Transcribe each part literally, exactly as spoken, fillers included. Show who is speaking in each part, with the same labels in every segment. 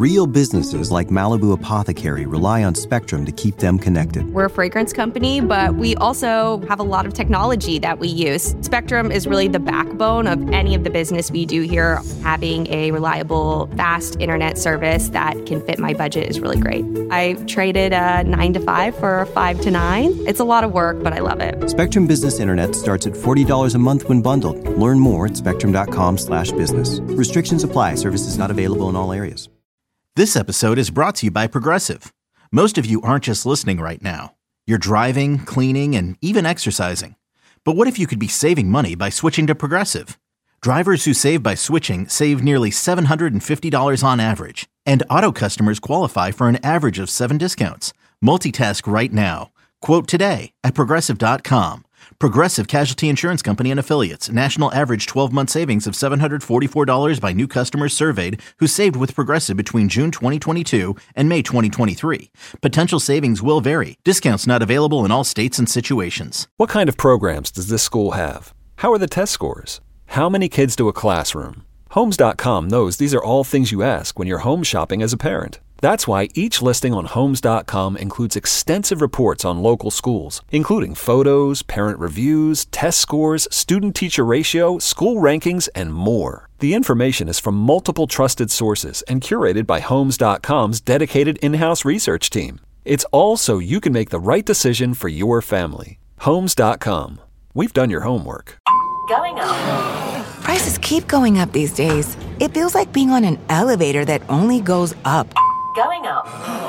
Speaker 1: Real businesses like Malibu Apothecary rely on Spectrum to keep them connected.
Speaker 2: We're a fragrance company, but we also have a lot of technology that we use. Spectrum is really the backbone of any of the business we do here. Having a reliable, fast internet service that can fit my budget is really great. I traded a nine to five for a five to nine. It's a lot of work, but I love it.
Speaker 1: Spectrum Business Internet starts at forty dollars a month when bundled. Learn more at spectrum.com slash business. Restrictions apply. Services not available in all areas.
Speaker 3: This episode is brought to you by Progressive. Most of you aren't just listening right now. You're driving, cleaning, and even exercising. But what if you could be saving money by switching to Progressive? Drivers who save by switching save nearly seven hundred fifty dollars on average. And auto customers qualify for an average of seven discounts. Multitask right now. Quote today at Progressive dot com. Progressive Casualty Insurance Company and Affiliates. National average twelve-month savings of seven hundred forty-four dollars by new customers surveyed who saved with Progressive between June twenty twenty-two and May twenty twenty-three. Potential savings will vary. Discounts not available in all states and situations.
Speaker 4: What kind of programs does this school have? How are the test scores? How many kids do a classroom? Homes dot com knows these are all things you ask when you're home shopping as a parent. That's why each listing on Homes dot com includes extensive reports on local schools, including photos, parent reviews, test scores, student-teacher ratio, school rankings, and more. The information is from multiple trusted sources and curated by Homes dot com's dedicated in-house research team. It's all so you can make the right decision for your family. Homes dot com. We've done your homework.
Speaker 5: Going up.
Speaker 6: Prices keep going up these days. It feels like being on an elevator that only goes up.
Speaker 5: Going up.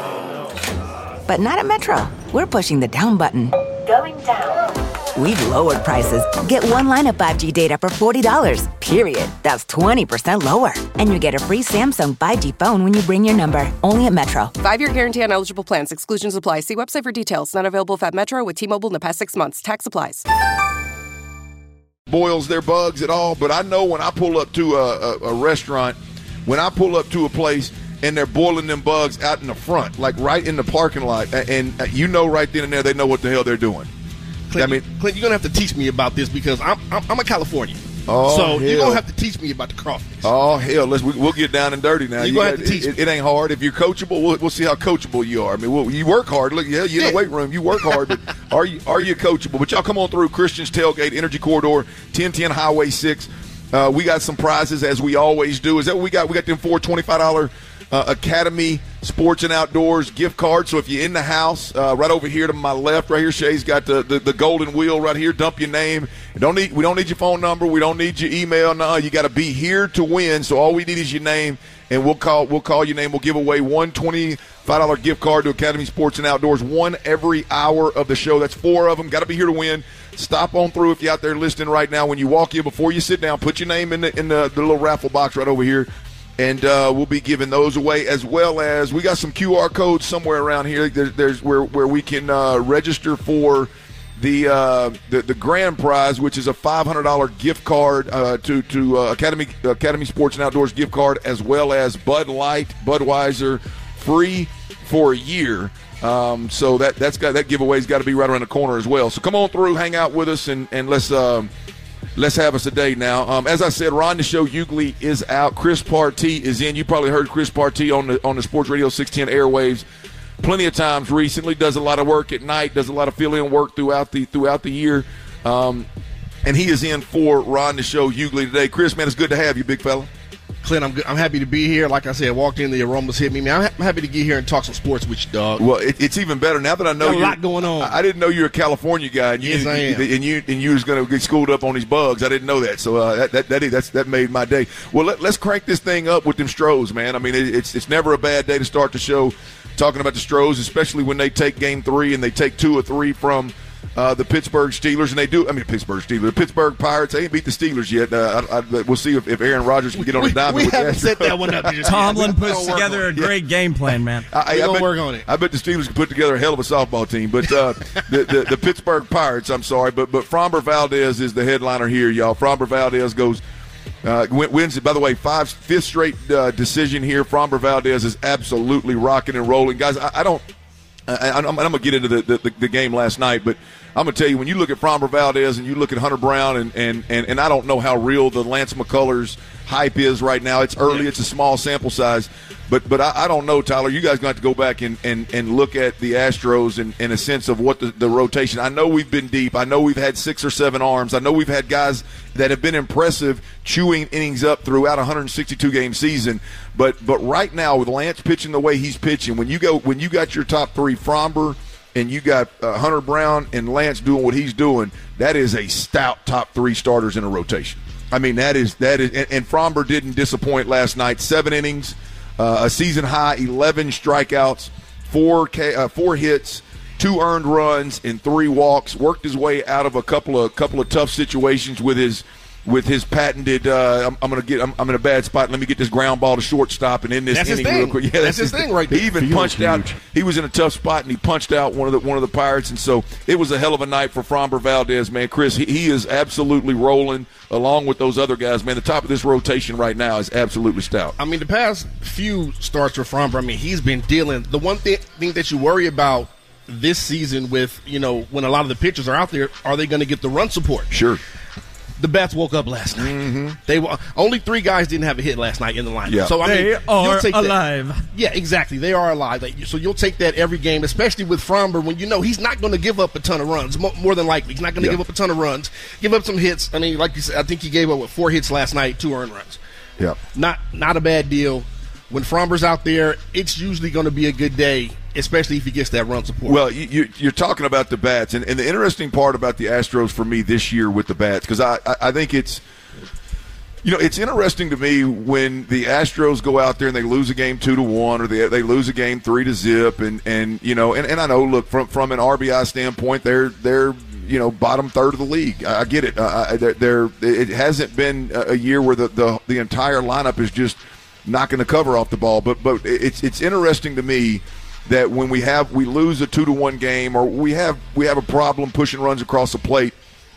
Speaker 6: But not at Metro. We're pushing the down button.
Speaker 5: Going down.
Speaker 6: We've lowered prices. Get one line of five G data for forty dollars, period. That's twenty percent lower. And you get a free Samsung five G phone when you bring your number. Only at Metro.
Speaker 7: Five-year guarantee on eligible plans. Exclusions apply. See website for details. Not available at Metro with T-Mobile in the past six months. Tax applies.
Speaker 8: Boils their bugs at all, but I know when I pull up to a, a, a restaurant, when I pull up to a place and they're boiling them bugs out in the front, like right in the parking lot, and you know right then and there they know what the hell they're doing.
Speaker 9: Clint,
Speaker 8: I mean,
Speaker 9: Clint, you're going to have to teach me about this because I'm I'm, I'm a Californian.
Speaker 8: Oh,
Speaker 9: so
Speaker 8: hell.
Speaker 9: you're going to have to teach me about the crawfish.
Speaker 8: Oh, hell. Let's, we, we'll get down and dirty now.
Speaker 9: You're
Speaker 8: you
Speaker 9: going
Speaker 8: got,
Speaker 9: to have to teach
Speaker 8: it,
Speaker 9: me.
Speaker 8: It ain't hard. If you're coachable, we'll, we'll see how coachable you are. I mean, we'll, you work hard. Look, yeah, you're in
Speaker 9: Yeah.
Speaker 8: the weight room. You work hard, but are you are you coachable? But y'all come on through Christian's Tailgate, Energy Corridor, ten ten Highway six. Uh, we got some prizes, as we always do. Is that what we got? We got them four twenty-five dollars uh, Academy Sports and Outdoors gift cards. So if you're in the house, uh, right over here to my left, right here, Shay's got the, the, the golden wheel right here. Dump your name. Don't need we don't need your phone number. We don't need your email. No, you got to be here to win. So all we need is your name, and we'll call we'll call your name. We'll give away one twenty-five dollars gift card to Academy Sports and Outdoors, one every hour of the show. That's four of them. Got to be here to win. Stop on through if you're out there listening right now. When you walk in, before you sit down, put your name in the in the, the little raffle box right over here, and uh, we'll be giving those away, as well as we got some Q R codes somewhere around here. There, there's where where we can uh, register for the, uh, the the grand prize, which is a five hundred dollars gift card uh, to to uh, Academy Academy Sports and Outdoors gift card, as well as Bud Light, Budweiser, free for a year. Um, so that that's got that giveaway's got to be right around the corner as well. So come on through, hang out with us, and and let's um, let's have us a day now. Um, as I said, Ron the Show Hughley is out. Chris Partee is in. You probably heard Chris Partee on the on the Sports Radio six ten airwaves plenty of times recently. Does a lot of work at night. Does a lot of fill-in work throughout the throughout the year. Um, and he is in for Ron the Show Hughley today. Chris, man, it's good to have you, big fella.
Speaker 9: Clint, I'm good. I'm happy to be here. Like I said, walked in, the aromas hit me. Man, I'm, ha- I'm happy to get here and talk some sports with you, dog.
Speaker 8: Well, it, it's even better now that I know
Speaker 9: Got a
Speaker 8: you're,
Speaker 9: lot going on.
Speaker 8: I, I didn't know you're a California guy, and you,
Speaker 9: Yes, I am.
Speaker 8: and you and you was going to get schooled up on these bugs. I didn't know that, so uh, that that that, is, that's, that made my day. Well, let, let's crank this thing up with them Stros, man. I mean, it, it's it's never a bad day to start the show talking about the Stros, especially when they take Game Three and they take two or three from Uh, the Pittsburgh Steelers, and they do. I mean, Pittsburgh Steelers, the Pittsburgh Pirates. They ain't beat the Steelers yet. Uh, I, I, we'll see if, if Aaron Rodgers can get on
Speaker 9: we,
Speaker 8: the diamond.
Speaker 9: We
Speaker 8: with
Speaker 9: haven't
Speaker 8: that.
Speaker 9: set that one up.
Speaker 10: Tomlin puts together a great yeah. game plan, man.
Speaker 8: I,
Speaker 9: we
Speaker 8: I
Speaker 9: gonna
Speaker 8: bet,
Speaker 9: work on it.
Speaker 8: I bet the Steelers can put together a hell of a softball team. But uh, the, the the Pittsburgh Pirates, I'm sorry, but but Framber Valdez is the headliner here, y'all. Framber Valdez goes. Uh, wins it, by the way, five, fifth straight uh, decision here. Framber Valdez is absolutely rocking and rolling. Guys, I, I don't I, I'm, I'm going to get into the, the, the game last night, but I'm going to tell you, when you look at Framber Valdez and you look at Hunter Brown, and, and, and, and I don't know how real the Lance McCullers hype is right now. It's early. It's a small sample size. But but I, I don't know, Tyler. You guys got to go back and, and, and look at the Astros in, in a sense of what the, the rotation. I know we've been deep. I know we've had six or seven arms. I know we've had guys that have been impressive chewing innings up throughout a one hundred sixty-two game season. But but right now with Lance pitching the way he's pitching, when you go when you got your top three, Fromber, and you got uh, Hunter Brown and Lance doing what he's doing, that is a stout top three starters in a rotation. I mean that is that is and, and Fromber didn't disappoint last night. Seven innings. Uh, a season high, eleven strikeouts, four K, uh, four hits, two earned runs, and three walks. Worked his way out of a couple of couple of tough situations with his with his patented. Uh, I'm, I'm gonna get. I'm, I'm in a bad spot. Let me get this ground ball to shortstop and end this
Speaker 9: That's
Speaker 8: inning
Speaker 9: his
Speaker 8: real
Speaker 9: thing.
Speaker 8: quick. Yeah,
Speaker 9: that's, that's his thing right there.
Speaker 8: He even
Speaker 9: Feels
Speaker 8: punched
Speaker 9: huge.
Speaker 8: out. He was in a tough spot and he punched out one of the one of the Pirates. And so it was a hell of a night for Fromber Valdez, man. Chris, he, he is absolutely rolling along with those other guys, man. The top of this rotation right now is absolutely stout.
Speaker 9: I mean, the past few starts for Fromber, I mean, he's been dealing. The one thing, thing that you worry about this season with, you know, when a lot of the pitchers are out there, are they going to get the run support?
Speaker 8: Sure.
Speaker 9: The bats woke up last night.
Speaker 8: Mm-hmm.
Speaker 9: They were, only three guys didn't have a hit last night in the lineup.
Speaker 8: Yeah.
Speaker 9: So I
Speaker 10: they
Speaker 9: mean,
Speaker 10: are
Speaker 9: you'll take
Speaker 10: alive.
Speaker 9: That. Yeah, exactly. They are alive. Like, so you'll take that every game, especially with Fromber, when you know he's not going to give up a ton of runs. Mo- more than likely, he's not going to
Speaker 8: Yeah.
Speaker 9: give up a ton of runs. Give up some hits. I mean, like you said, I think he gave up what, four hits last night, two earned runs.
Speaker 8: Yeah.
Speaker 9: Not not a bad deal. When Fromber's out there, it's usually going to be a good day, especially if he gets that run support.
Speaker 8: Well, you, you, you're talking about the bats, and, and the interesting part about the Astros for me this year with the bats, because I, I, I think it's, you know, it's interesting to me when the Astros go out there and they lose a game two to one, or they they lose a game three to zip, and, and you know, and, and I know, look, from from an R B I standpoint, they're they're you know bottom third of the league. I, I get it. Uh, they're, they're it hasn't been a year where the the, the entire lineup is just knocking the cover off the ball, but but it's it's interesting to me that when we have we lose a two to one game, or we have we have a problem pushing runs across the plate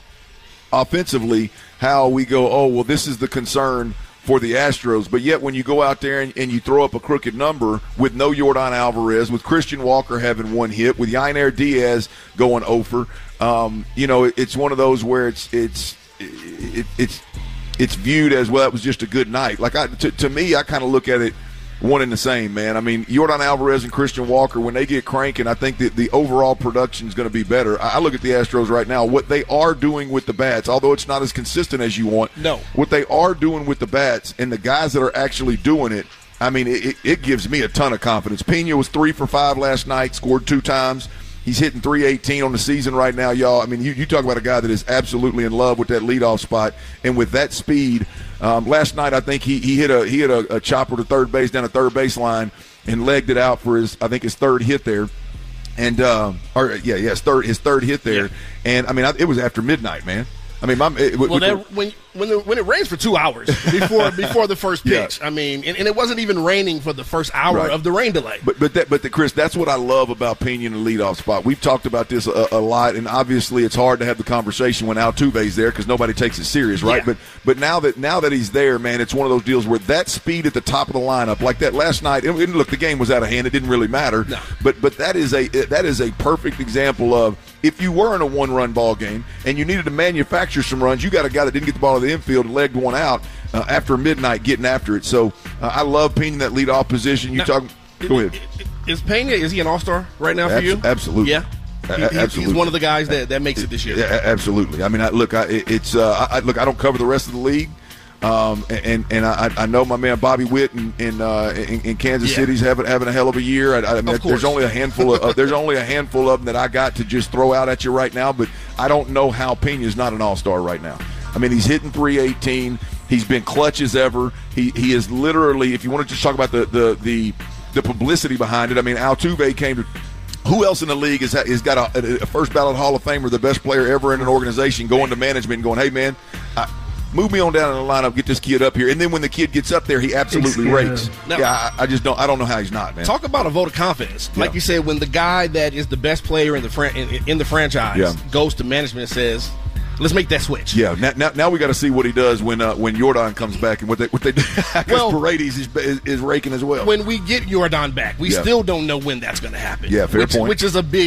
Speaker 8: offensively, how we go, oh well, this is the concern for the Astros. But yet when you go out there and, and you throw up a crooked number with no Yordan Alvarez, with Christian Walker having one hit, with Yainer Diaz going over, um, you know, it, it's one of those where it's it's it, it's it's viewed as, well, that was just a good night. Like I, to, to me, I kind of look at it one and the same, man. I mean, Yordan Alvarez and Christian Walker, when they get cranking, I think that the overall production is going to be better. I, I look at the Astros right now, what they are doing with the bats, although it's not as consistent as you want.
Speaker 9: No.
Speaker 8: What they are doing with the bats and the guys that are actually doing it, I mean, it, it gives me a ton of confidence. Pena was three for five last night, scored two times. He's hitting three eighteen on the season right now, y'all. I mean, you, you talk about a guy that is absolutely in love with that leadoff spot, and with that speed. Um, last night, I think he, he hit a he hit a, a chopper to third base down the third baseline and legged it out for his I think his third hit there, and uh, or yeah, yeah, his third his third hit there,
Speaker 9: yeah.
Speaker 8: and I mean I, it was after midnight, man. I mean, my it,
Speaker 9: well,
Speaker 8: with
Speaker 9: that,
Speaker 8: the,
Speaker 9: when when the, when it rains for two hours before before the first pitch,
Speaker 8: Yeah.
Speaker 9: I mean, and, and it wasn't even raining for the first hour
Speaker 8: Right.
Speaker 9: of the rain delay.
Speaker 8: But but that but the, Chris, that's what I love about Pena in the leadoff spot. We've talked about this a, a lot, and obviously it's hard to have the conversation when Altuve's there because nobody takes it serious, right?
Speaker 9: Yeah.
Speaker 8: But but now that now that he's there, man, it's one of those deals where that speed at the top of the lineup, like that last night. And, and look, the game was out of hand; it didn't really matter.
Speaker 9: No.
Speaker 8: But but that is a that is a perfect example of, if you were in a one-run ball game and you needed to manufacture some runs, you got a guy that didn't get the ball to the infield and legged one out uh, after midnight getting after it. So uh, I love Pena in that leadoff position. You
Speaker 9: Now,
Speaker 8: talk. Go ahead.
Speaker 9: Is Pena, is he an all-star right now for
Speaker 8: Abs-
Speaker 9: you?
Speaker 8: absolutely.
Speaker 9: Yeah.
Speaker 8: A-
Speaker 9: He- he-
Speaker 8: absolutely.
Speaker 9: He's one of the guys that, that makes it this year.
Speaker 8: Yeah, a- absolutely. I mean, I, look, I, it- it's uh, I, look. I don't cover the rest of the league, um, and and I, I know my man Bobby Witt in in, uh, in, in Kansas
Speaker 9: Yeah.
Speaker 8: City's having having a hell of a year. I, I mean,
Speaker 9: Of
Speaker 8: there's
Speaker 9: course.
Speaker 8: only a handful of uh, there's only a handful of them that I got to just throw out at you right now. But I don't know how Pena's not an all-star right now. I mean, he's hitting three eighteen. He's been clutch as ever. He he is literally, if you want to just talk about the the the, the publicity behind it. I mean, Altuve came to. Who else in the league has, has got a, a first ballot Hall of Famer, the best player ever in an organization, going to management and going, hey, man, I, move me on down in the lineup, get this kid up here. And then when the kid gets up there, he absolutely rakes.
Speaker 9: Now-
Speaker 8: yeah, I, I just don't I don't know how he's not, man.
Speaker 9: Talk about a vote of confidence. Like
Speaker 8: Yeah.
Speaker 9: you said, when the guy that is the best player in the fran- in, in the franchise
Speaker 8: Yeah.
Speaker 9: goes to management and says, let's make that switch.
Speaker 8: Yeah, now, now, now we got to see what he does when uh, when Yordan comes back and what they what they do. Because
Speaker 9: Well-
Speaker 8: Paredes is, is, is raking as well.
Speaker 9: When we get Yordan back, we
Speaker 8: Yeah.
Speaker 9: still don't know when that's going to happen.
Speaker 8: Yeah, fair
Speaker 9: which,
Speaker 8: point.
Speaker 9: Which is a big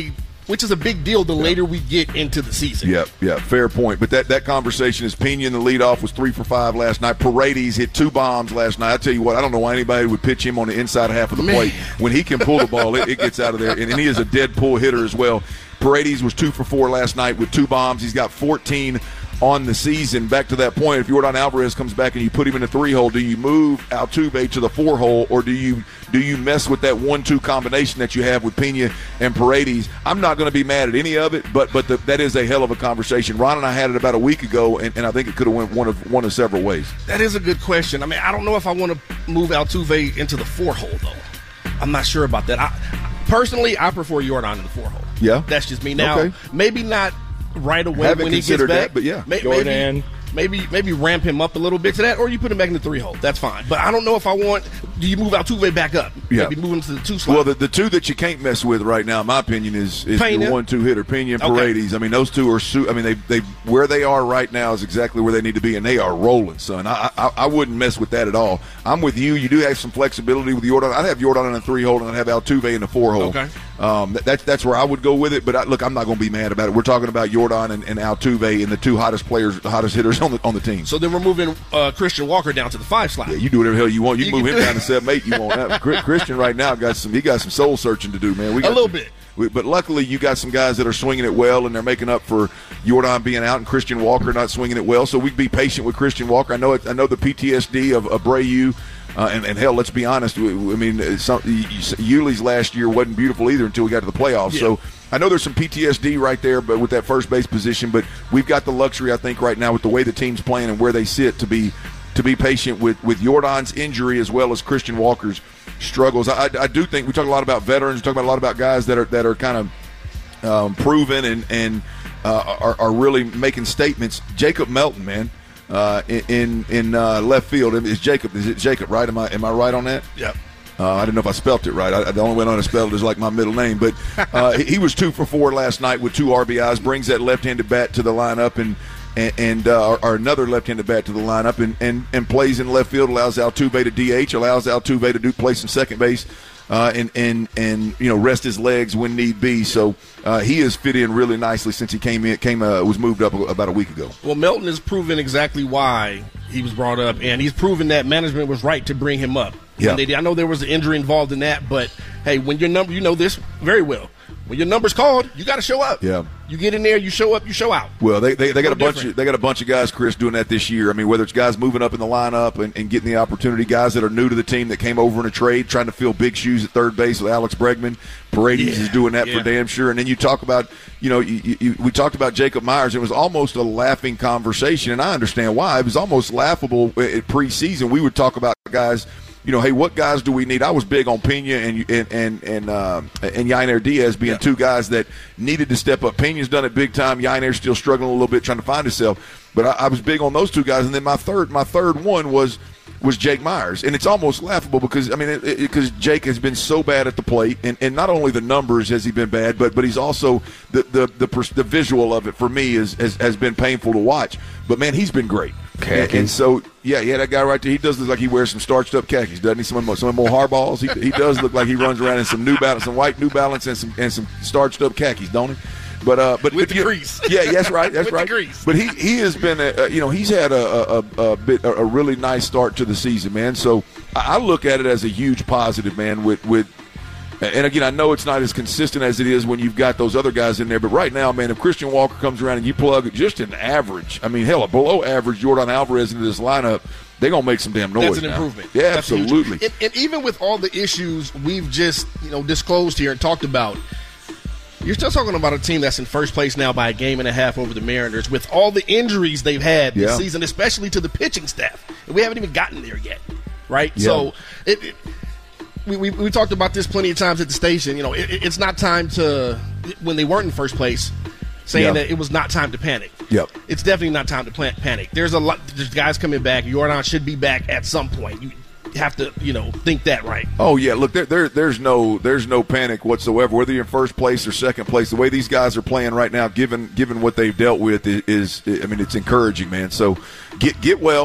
Speaker 9: which is a big deal the later we get into the season.
Speaker 8: Yeah, yeah, fair point. But that, that conversation is Pena in the leadoff was three for five last night. Paredes hit two bombs last night. I tell you what, I don't know why anybody would pitch him on the inside half of the
Speaker 9: Man.
Speaker 8: plate. When he can pull the ball, it, it gets out of there. And, and he is a dead pull hitter as well. Paredes was two for four last night with two bombs. He's got fourteen on the season. Back to that point, if Yordan Alvarez comes back and you put him in the three hole, do you move Altuve to the four hole, or do you do you mess with that one two combination that you have with Pena and Paredes? I'm not going to be mad at any of it, but but the, that is a hell of a conversation. Ron and I had it about a week ago, and, and I think it could have went one of one of several ways.
Speaker 9: That is a good question. I mean, I don't know if I want to move Altuve into the four hole though. I'm not sure about that. I, personally, I prefer Yordan in the four hole.
Speaker 8: Yeah,
Speaker 9: that's just me. Now,
Speaker 8: okay.
Speaker 9: Maybe not right away
Speaker 8: Haven't
Speaker 9: when he gets
Speaker 8: considered
Speaker 9: back,
Speaker 8: that, but yeah,
Speaker 9: May,
Speaker 11: Jordan.
Speaker 9: maybe maybe maybe ramp him up a little bit to that, or you put him back in the three hole. That's fine. But I don't know if I want. Do you move Altuve back up?
Speaker 8: Yeah.
Speaker 9: Maybe move him to the two slot.
Speaker 8: Well, the, the two that you can't mess with right now, in my opinion, is, is
Speaker 9: Pena.
Speaker 8: your one-two hitter, Pena and
Speaker 9: Okay.
Speaker 8: Paredes. I mean, those two are. Su- I mean, they they where they are right now is exactly where they need to be, and they are rolling, son. I I, I wouldn't mess with that at all. I'm with you. You do have some flexibility with Yordan. I'd have Yordan in the three hole, and I'd have Altuve in the four hole.
Speaker 9: Okay.
Speaker 8: Um, that, that's that's where I would go with it. But I, look, I'm not going to be mad about it. We're talking about Yordan and, and Altuve, and the two hottest players, the hottest hitters on the on the team.
Speaker 9: So then we're moving uh, Christian Walker down to the five slot.
Speaker 8: Yeah, you do whatever the hell you want. You,
Speaker 9: You
Speaker 8: move
Speaker 9: can
Speaker 8: him
Speaker 9: do
Speaker 8: down
Speaker 9: it.
Speaker 8: to seven, eight. You want that. Christian right now got some. He got some soul searching to do, man. We got
Speaker 9: A little
Speaker 8: some-
Speaker 9: bit.
Speaker 8: we- But luckily, you got some guys that are swinging it well, and they're making up for Yordan being out and Christian Walker not swinging it well. So we'd be patient with Christian Walker. I know it. I know the P T S D of Abreu. Uh, and, and hell, let's be honest. We, I mean, some, Yuli's last year wasn't beautiful either until we got to the playoffs.
Speaker 9: Yeah.
Speaker 8: So I know there's some P T S D right there, but with that first base position. But we've got the luxury, I think, right now with the way the team's playing and where they sit to be to be patient with with Yordan's injury as well as Christian Walker's struggles. I, I do think we talk a lot about veterans. We talk about a lot about guys that are that are kind of um, proven and and uh, are, are really making statements. Jacob Melton, man. Uh, in in uh, left field, is Jacob? Is it Jacob? Right? Am I am I right on that?
Speaker 9: Yep.
Speaker 8: Uh, I didn't know if I spelt it right. I, the only way I know how to spell it is like my middle name. But uh, he, he was two for four last night with two R B Is. Brings that left-handed bat to the lineup and and, and uh, or, or another left-handed bat to the lineup and, and, and plays in left field. Allows Altuve to D H. Allows Altuve to do play some second base. Uh, and and and you know rest his legs when need be. So uh, he has fit in really nicely since he came in. Came uh, was moved up about a week ago.
Speaker 9: Well, Melton has proven exactly why he was brought up, and he's proven that management was right to bring him up.
Speaker 8: Yeah.
Speaker 9: They, I know there was an injury involved in that, but hey, when your number, you know this very well. When your number's called, you got to show up.
Speaker 8: Yeah.
Speaker 9: You get in there, you show up, you show out.
Speaker 8: Well, they they, they got
Speaker 9: No
Speaker 8: a bunch
Speaker 9: different.
Speaker 8: of, they got a bunch of guys, Chris, doing that this year. I mean, whether it's guys moving up in the lineup and, and getting the opportunity, guys that are new to the team that came over in a trade, trying to fill big shoes at third base with Alex Bregman. Paredes
Speaker 9: Yeah,
Speaker 8: is doing that
Speaker 9: yeah.
Speaker 8: for damn sure. And then you talk about, you know, you, you, you, we talked about Jacob Myers. It was almost a laughing conversation, and I understand why. It was almost laughable at preseason. We would talk about guys. You know, hey, what guys do we need? I was big on Pena and and and and, uh, and Yainer Diaz being
Speaker 9: Yeah.
Speaker 8: two guys that needed to step up. Pena's done it big time. Yainer's still struggling a little bit, trying to find himself. But I, I was big on those two guys. And then my third, my third one was was Jake Myers, and it's almost laughable because I mean, because Jake has been so bad at the plate, and, and not only the numbers has he been bad, but but he's also the the the, pers- the visual of it for me is has, has been painful to watch. But man, he's been great. And, and so, yeah, yeah, that guy right there, he does look like he wears some starched up khakis, doesn't he? Some of them, some of them more Hardballs. He, he does look like he runs around in some New Balance, some white New Balance, and some and some starched up khakis, don't he? But uh, but
Speaker 9: With
Speaker 8: if
Speaker 9: the
Speaker 8: you-
Speaker 9: grease.
Speaker 8: yeah, that's right, that's
Speaker 9: With the
Speaker 8: right.
Speaker 9: grease.
Speaker 8: But he he has been, a, a, you know, he's had a a, a, a bit a, a really nice start to the season, man. So I I look at it as a huge positive, man. With with. And again, I know it's not as consistent as it is when you've got those other guys in there. But right now, man, if Christian Walker comes around and you plug just an average, I mean, hell, a below average Yordan Alvarez into this lineup, they're going to make some damn noise.
Speaker 9: That's an
Speaker 8: now.
Speaker 9: improvement.
Speaker 8: Yeah,
Speaker 9: That's huge.
Speaker 8: absolutely.
Speaker 9: And, and even with all the issues we've just you know disclosed here and talked about, you're still talking about a team that's in first place now by a game and a half over the Mariners with all the injuries they've had this
Speaker 8: Yeah.
Speaker 9: season, especially to the pitching staff. And we haven't even gotten there yet, right?
Speaker 8: Yeah.
Speaker 9: So it, it we, we we talked about this plenty of times at the station. You know, it, it's not time to when they weren't in first place, saying
Speaker 8: Yeah.
Speaker 9: that it was not time to panic.
Speaker 8: Yep.
Speaker 9: It's definitely not time to plan- panic. There's a lot. There's guys coming back. Yordan should be back at some point. You have to, you know, think that right.
Speaker 8: Oh yeah, look, there, there there's no there's no panic whatsoever. Whether you're in first place or second place, the way these guys are playing right now, given given what they've dealt with, is, is I mean, it's encouraging, man. So get get well.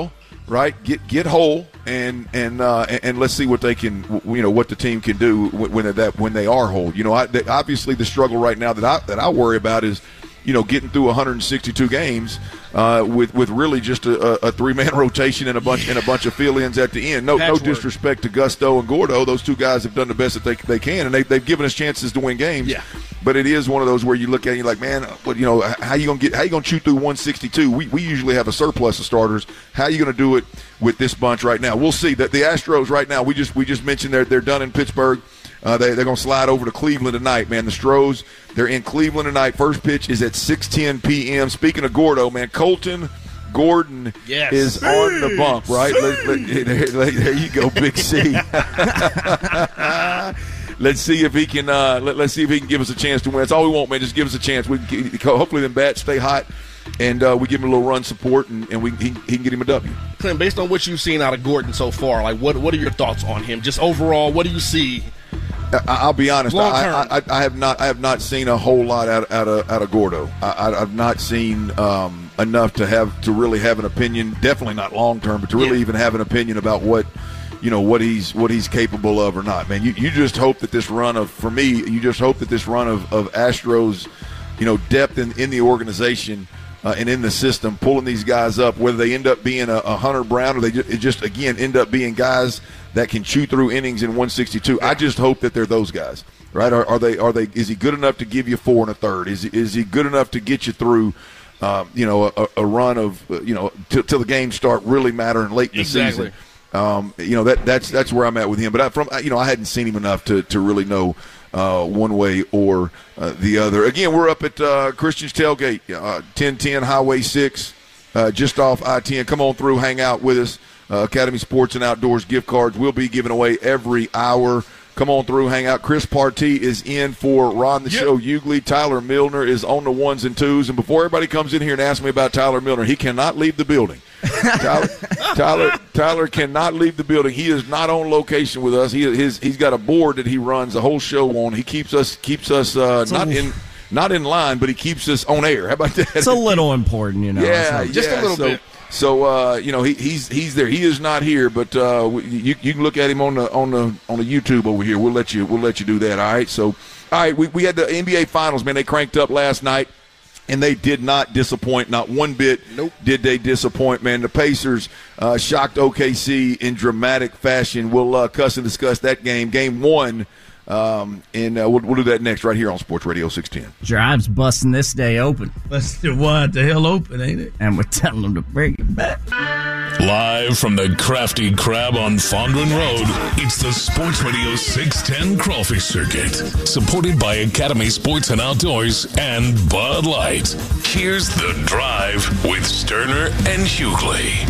Speaker 8: right? Get get whole, and and uh, and, and let's see what they can, you know, what the team can do when they're that when they are whole. You know, I, they, obviously the struggle right now that I that I worry about is, you know, getting through one hundred sixty-two games uh, with with really just a, a three-man rotation and a bunch and a bunch of fill-ins at the end. No
Speaker 9: Patchwork.
Speaker 8: no disrespect to Gusto and Gordo; those two guys have done the best that they they can, and they they've given us chances to win games.
Speaker 9: Yeah.
Speaker 8: But it is one of those where you look at it and you're like, man, what, you know, how you gonna get how you gonna chew through one sixty-two? We we usually have a surplus of starters. How are you gonna do it with this bunch right now? We'll see. That the Astros right now, we just we just mentioned they're they're done in Pittsburgh. Uh, they, they're going to slide over to Cleveland tonight, man. The Stros, they're in Cleveland tonight. First pitch is at six ten p.m. Speaking of Gordo, man, Colton Gordon
Speaker 9: yes.
Speaker 8: is on the bump, right? Let, let, there, there you go, Big C. Let's see if he can. Uh, let, let's see if he can give us a chance to win. That's all we want, man. Just give us a chance. We can, hopefully, them bats stay hot, and uh, we give him a little run support, and, and we he, he can get him a W.
Speaker 9: Clint, based on what you've seen out of Gordon so far, like what what are your thoughts on him? Just overall, what do you see?
Speaker 8: I'll be honest.
Speaker 9: Long
Speaker 8: I, I, I have not. I have not seen a whole lot out, out of out of Gordo. I, I've not seen um, enough to have to really have an opinion. Definitely not long term, but to really yeah. even have an opinion about what, you know, what he's what he's capable of or not. Man, you, you just hope that this run of for me, you just hope that this run of, of Astros, you know, depth in, in the organization uh, and in the system, pulling these guys up, whether they end up being a, a Hunter Brown or they just, just again end up being guys that can chew through innings in one sixty-two. I just hope that they're those guys, right? Are, are they? Are they? Is he good enough to give you four and a third? Is is he good enough to get you through, um, you know, a, a run of, uh, you know, t- till the games start really mattering late in the
Speaker 9: exactly.
Speaker 8: season? Um, you know, that that's that's where I'm at with him. But I, from you know, I hadn't seen him enough to to really know uh, one way or uh, the other. Again, we're up at uh, Christian's Tailgate, uh, ten ten Highway six, uh, just off I ten. Come on through, hang out with us. Uh, Academy Sports and Outdoors gift cards will be given away every hour. Come on through, hang out. Chris Partee is in for Ron the yep. Show Hughley. Tyler Milner is on the ones and twos. And before everybody comes in here and asks me about Tyler Milner, he cannot leave the building. Tyler, Tyler Tyler cannot leave the building. He is not on location with us. He his he's got a board that he runs the whole show on. He keeps us keeps us uh, not in not in line, but he keeps us on air. How about that?
Speaker 10: It's a little important, you know.
Speaker 8: Yeah,
Speaker 10: so.
Speaker 9: just
Speaker 8: yeah,
Speaker 9: a little
Speaker 8: so,
Speaker 9: bit.
Speaker 8: So uh, you know he, he's he's there. He is not here, but uh, you you can look at him on the on the on the YouTube over here. We'll let you we'll let you do that. All right. So all right, we we had the N B A Finals, man. They cranked up last night, and they did not disappoint. Not one bit.
Speaker 9: Nope.
Speaker 8: Did they disappoint, man? The Pacers uh, shocked O K C in dramatic fashion. We'll uh, cuss and discuss that game. Game one. Um, and uh, we'll, we'll do that next right here on Sports Radio six ten.
Speaker 10: Drive's busting this day open.
Speaker 11: Busted what the hell open, ain't it?
Speaker 10: And we're telling them to bring it back.
Speaker 12: Live from the Crafty Crab on Fondren Road, it's the Sports Radio six ten Crawfish Circuit. Supported by Academy Sports and Outdoors and Bud Light. Here's The Drive with Sterner and Hughley.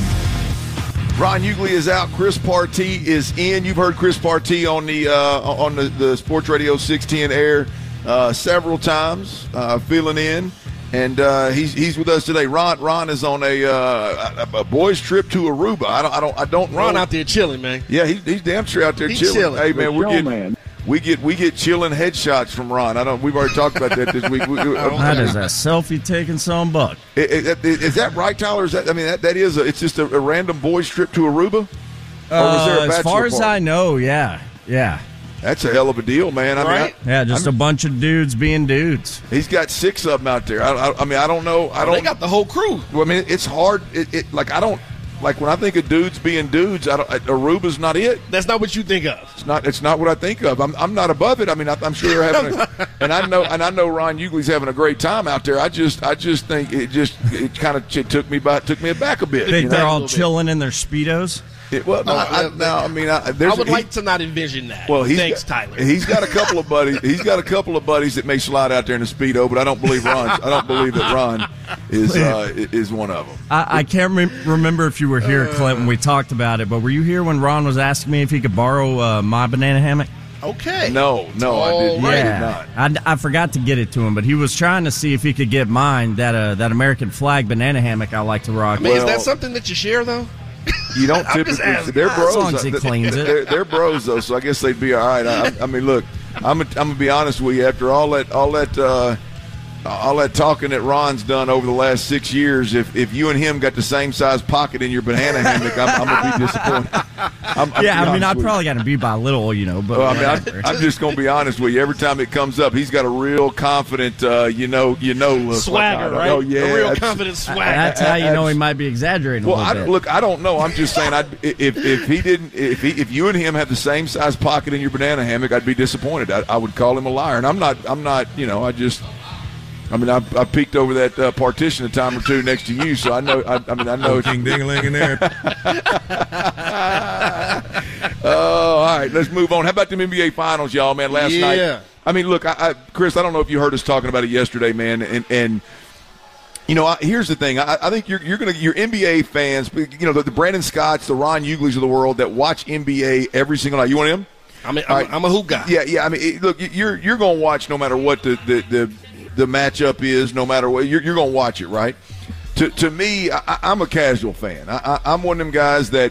Speaker 8: Ron Hughley is out. Chris Partee is in. You've heard Chris Partee on the uh, on the, the Sports Radio six ten air uh, several times, uh, filling in, and uh, he's he's with us today. Ron Ron is on a uh, a, a boys trip to Aruba. I don't I don't I don't
Speaker 9: Ron
Speaker 8: know.
Speaker 9: out there chilling, man.
Speaker 8: Yeah, he, he's damn sure out there
Speaker 9: he's
Speaker 8: chilling.
Speaker 9: chilling.
Speaker 8: Hey man,
Speaker 9: The
Speaker 8: we're getting
Speaker 9: man.
Speaker 8: we get we get chilling headshots from Ron. I don't. We've already talked about that this week. We, we,
Speaker 10: that is a selfie taking some buck.
Speaker 8: Is, is, is that right, Tyler? Is that I mean that, that is a, it's just a, a random boys trip to Aruba.
Speaker 10: Uh, as far as party? I know, yeah, yeah.
Speaker 8: That's a hell of a deal, man. I
Speaker 9: right?
Speaker 8: mean, I,
Speaker 10: yeah, just
Speaker 8: I'm,
Speaker 10: a bunch of dudes being dudes.
Speaker 8: He's got six of them out there. I, I, I mean, I don't know. I
Speaker 9: oh,
Speaker 8: don't.
Speaker 9: They got the whole crew.
Speaker 8: Well, I mean, it's hard. It, it like I don't like when I think of dudes being dudes. I don't, Aruba's not it.
Speaker 9: That's not what you think of.
Speaker 8: It's not. It's not what I think of. I'm. I'm not above it. I mean, I, I'm sure they're having. A, and I know. And I know Ron Hughley's having a great time out there. I just. I just think it just. It kind of it took me by. Took me aback a bit.
Speaker 10: Think
Speaker 8: you
Speaker 10: they're
Speaker 8: know?
Speaker 10: all chilling in their Speedos.
Speaker 8: It, well, no, I, I, no, I mean, I, there's,
Speaker 9: I would
Speaker 8: he,
Speaker 9: like to not envision that.
Speaker 8: Well, he's
Speaker 9: thanks,
Speaker 8: got,
Speaker 9: Tyler.
Speaker 8: He's got a couple of buddies. He's got a couple of buddies that may slide out there in a Speedo, but I don't believe Ron. I don't believe that Ron is uh, is one of them.
Speaker 10: I, I can't re- remember if you were here, Clint, when we talked about it, but were you here when Ron was asking me if he could borrow uh, my banana hammock?
Speaker 9: Okay.
Speaker 8: No, no, I did,
Speaker 10: yeah.
Speaker 8: I did
Speaker 10: not. I, I forgot to get it to him, but he was trying to see if he could get mine, that uh, that American flag banana hammock I like to rock.
Speaker 9: I mean,
Speaker 8: well,
Speaker 9: is that something that you share, though?
Speaker 8: You don't typically. They're bros.
Speaker 10: As long as he cleans it.
Speaker 8: They're, they're bros, though, so I guess they'd be all right. I, I mean, look, I'm, I'm going to be honest with you. After all that, all that, uh, all that talking that Ron's done over the last six years, if if you and him got the same size pocket in your banana hammock, I'm, I'm going to be disappointed. I'm, I'm
Speaker 10: yeah, I mean, I
Speaker 8: with
Speaker 10: probably
Speaker 8: you.
Speaker 10: got to be by a little, you know. But
Speaker 8: well, I mean, I'm, I'm just going to be honest with you. Every time it comes up, he's got a real confident, uh, you know, you know, look.
Speaker 9: Swagger,
Speaker 8: like,
Speaker 9: right?
Speaker 8: Oh, yeah,
Speaker 9: a real
Speaker 8: that's,
Speaker 9: confident swagger.
Speaker 10: That's how you know he might be exaggerating.
Speaker 8: Well,
Speaker 10: a
Speaker 8: I,
Speaker 10: little bit.
Speaker 8: look, I don't know. I'm just saying, I'd, if if he didn't, if he, if you and him have the same size pocket in your banana hammock, I'd be disappointed. I, I would call him a liar, and I'm not. I'm not. You know, I just. I mean, I, I peeked over that uh, partition a time or two next to you, so I know. I, I mean, I know.
Speaker 13: King Ding-a-ling in there.
Speaker 8: Oh, all right. Let's move on. How about them N B A Finals, y'all? Man, last
Speaker 9: yeah.
Speaker 8: night. I mean, look, I, I, Chris. I don't know if you heard us talking about it yesterday, man, and and. You know, I, here's the thing. I, I think you're you're gonna your N B A fans. You know, the, the Brandon Scotts, the Ron Ugleys of the world that watch N B A every single night. You want him?
Speaker 9: I'm a, I'm, right. I'm a hoop guy.
Speaker 8: Yeah, yeah. I mean, it, look, you're you're gonna watch no matter what the the, the, the matchup is, no matter what. You're you're gonna watch it, right? To to me, I, I'm a casual fan. I, I, I'm one of them guys that,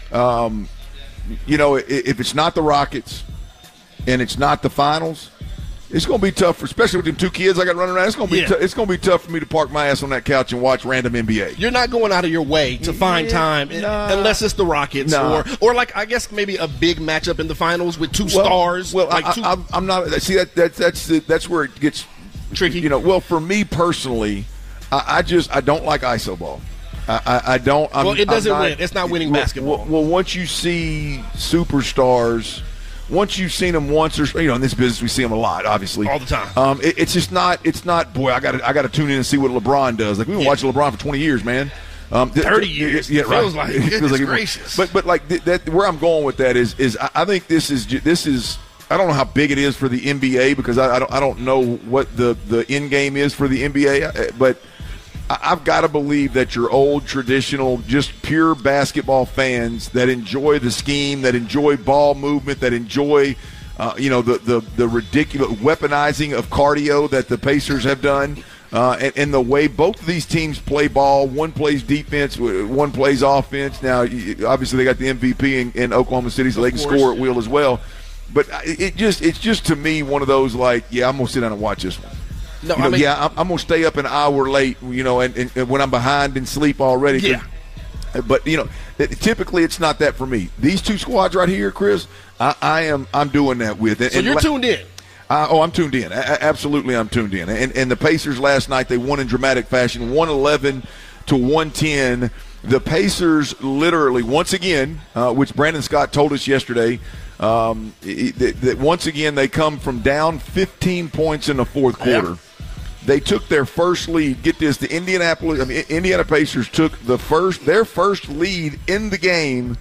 Speaker 8: um, you know, if it's not the Rockets and it's not the finals. It's going to be tough, for, especially with them two kids I got running around. It's going to be
Speaker 9: yeah.
Speaker 8: t- it's going to be tough for me to park my ass on that couch and watch random N B A.
Speaker 9: You're not going out of your way to find
Speaker 8: yeah,
Speaker 9: time
Speaker 8: nah,
Speaker 9: unless it's the Rockets
Speaker 8: nah.
Speaker 9: or or like I guess maybe a big matchup in the finals with two
Speaker 8: well,
Speaker 9: stars.
Speaker 8: Well,
Speaker 9: like
Speaker 8: I,
Speaker 9: two-
Speaker 8: I, I'm not. See that, that that's that's where it gets
Speaker 9: tricky.
Speaker 8: You know, well, for me personally, I, I just I don't like iso ball. I, I, I don't. I'm,
Speaker 9: well, it doesn't
Speaker 8: not,
Speaker 9: win. It's not winning
Speaker 8: well,
Speaker 9: basketball.
Speaker 8: Well, well, once you see superstars. Once you've seen them once, or you know, in this business we see them a lot, obviously,
Speaker 9: all the time.
Speaker 8: Um, it, it's just not. It's not. Boy, I got to. I got to tune in and see what LeBron does. Like we've been yeah. watching LeBron for twenty years, man. Um, th-
Speaker 9: Thirty
Speaker 8: th-
Speaker 9: years.
Speaker 8: Yeah,
Speaker 9: it
Speaker 8: right.
Speaker 9: feels like.
Speaker 8: It feels like
Speaker 9: gracious.
Speaker 8: But but like th- that. Where I'm going with that is is I, I think this is this is. I don't know how big it is for the N B A because I, I don't I don't know what the the end game is for the N B A, but. I've got to believe that your old, traditional, just pure basketball fans that enjoy the scheme, that enjoy ball movement, that enjoy, uh, you know, the, the, the ridiculous weaponizing of cardio that the Pacers have done, uh, and, and the way both of these teams play ball. One plays defense, one plays offense. Now, obviously, they got the M V P in, in Oklahoma City, so they can score at will as well. But it just it's just, to me, one of those, like, yeah, I'm going to sit down and watch this one.
Speaker 9: No,
Speaker 8: you know,
Speaker 9: I mean,
Speaker 8: yeah, I'm, I'm going to stay up an hour late, you know, and, and, and when I'm behind in sleep already.
Speaker 9: Yeah.
Speaker 8: But, you know, it, typically it's not that for me. These two squads right here, Chris, I, I am I'm doing that with. And,
Speaker 9: so you're
Speaker 8: and,
Speaker 9: tuned in.
Speaker 8: Uh, oh, I'm tuned in. A- absolutely, I'm tuned in. And, and the Pacers last night, they won in dramatic fashion, one eleven to one ten. The Pacers literally, once again, uh, which Brandon Scott told us yesterday, um, that, that once again they come from down fifteen points in the fourth quarter. Yeah. They took their first lead. Get this: the Indianapolis, I mean, Indiana Pacers took the first, their first lead in the game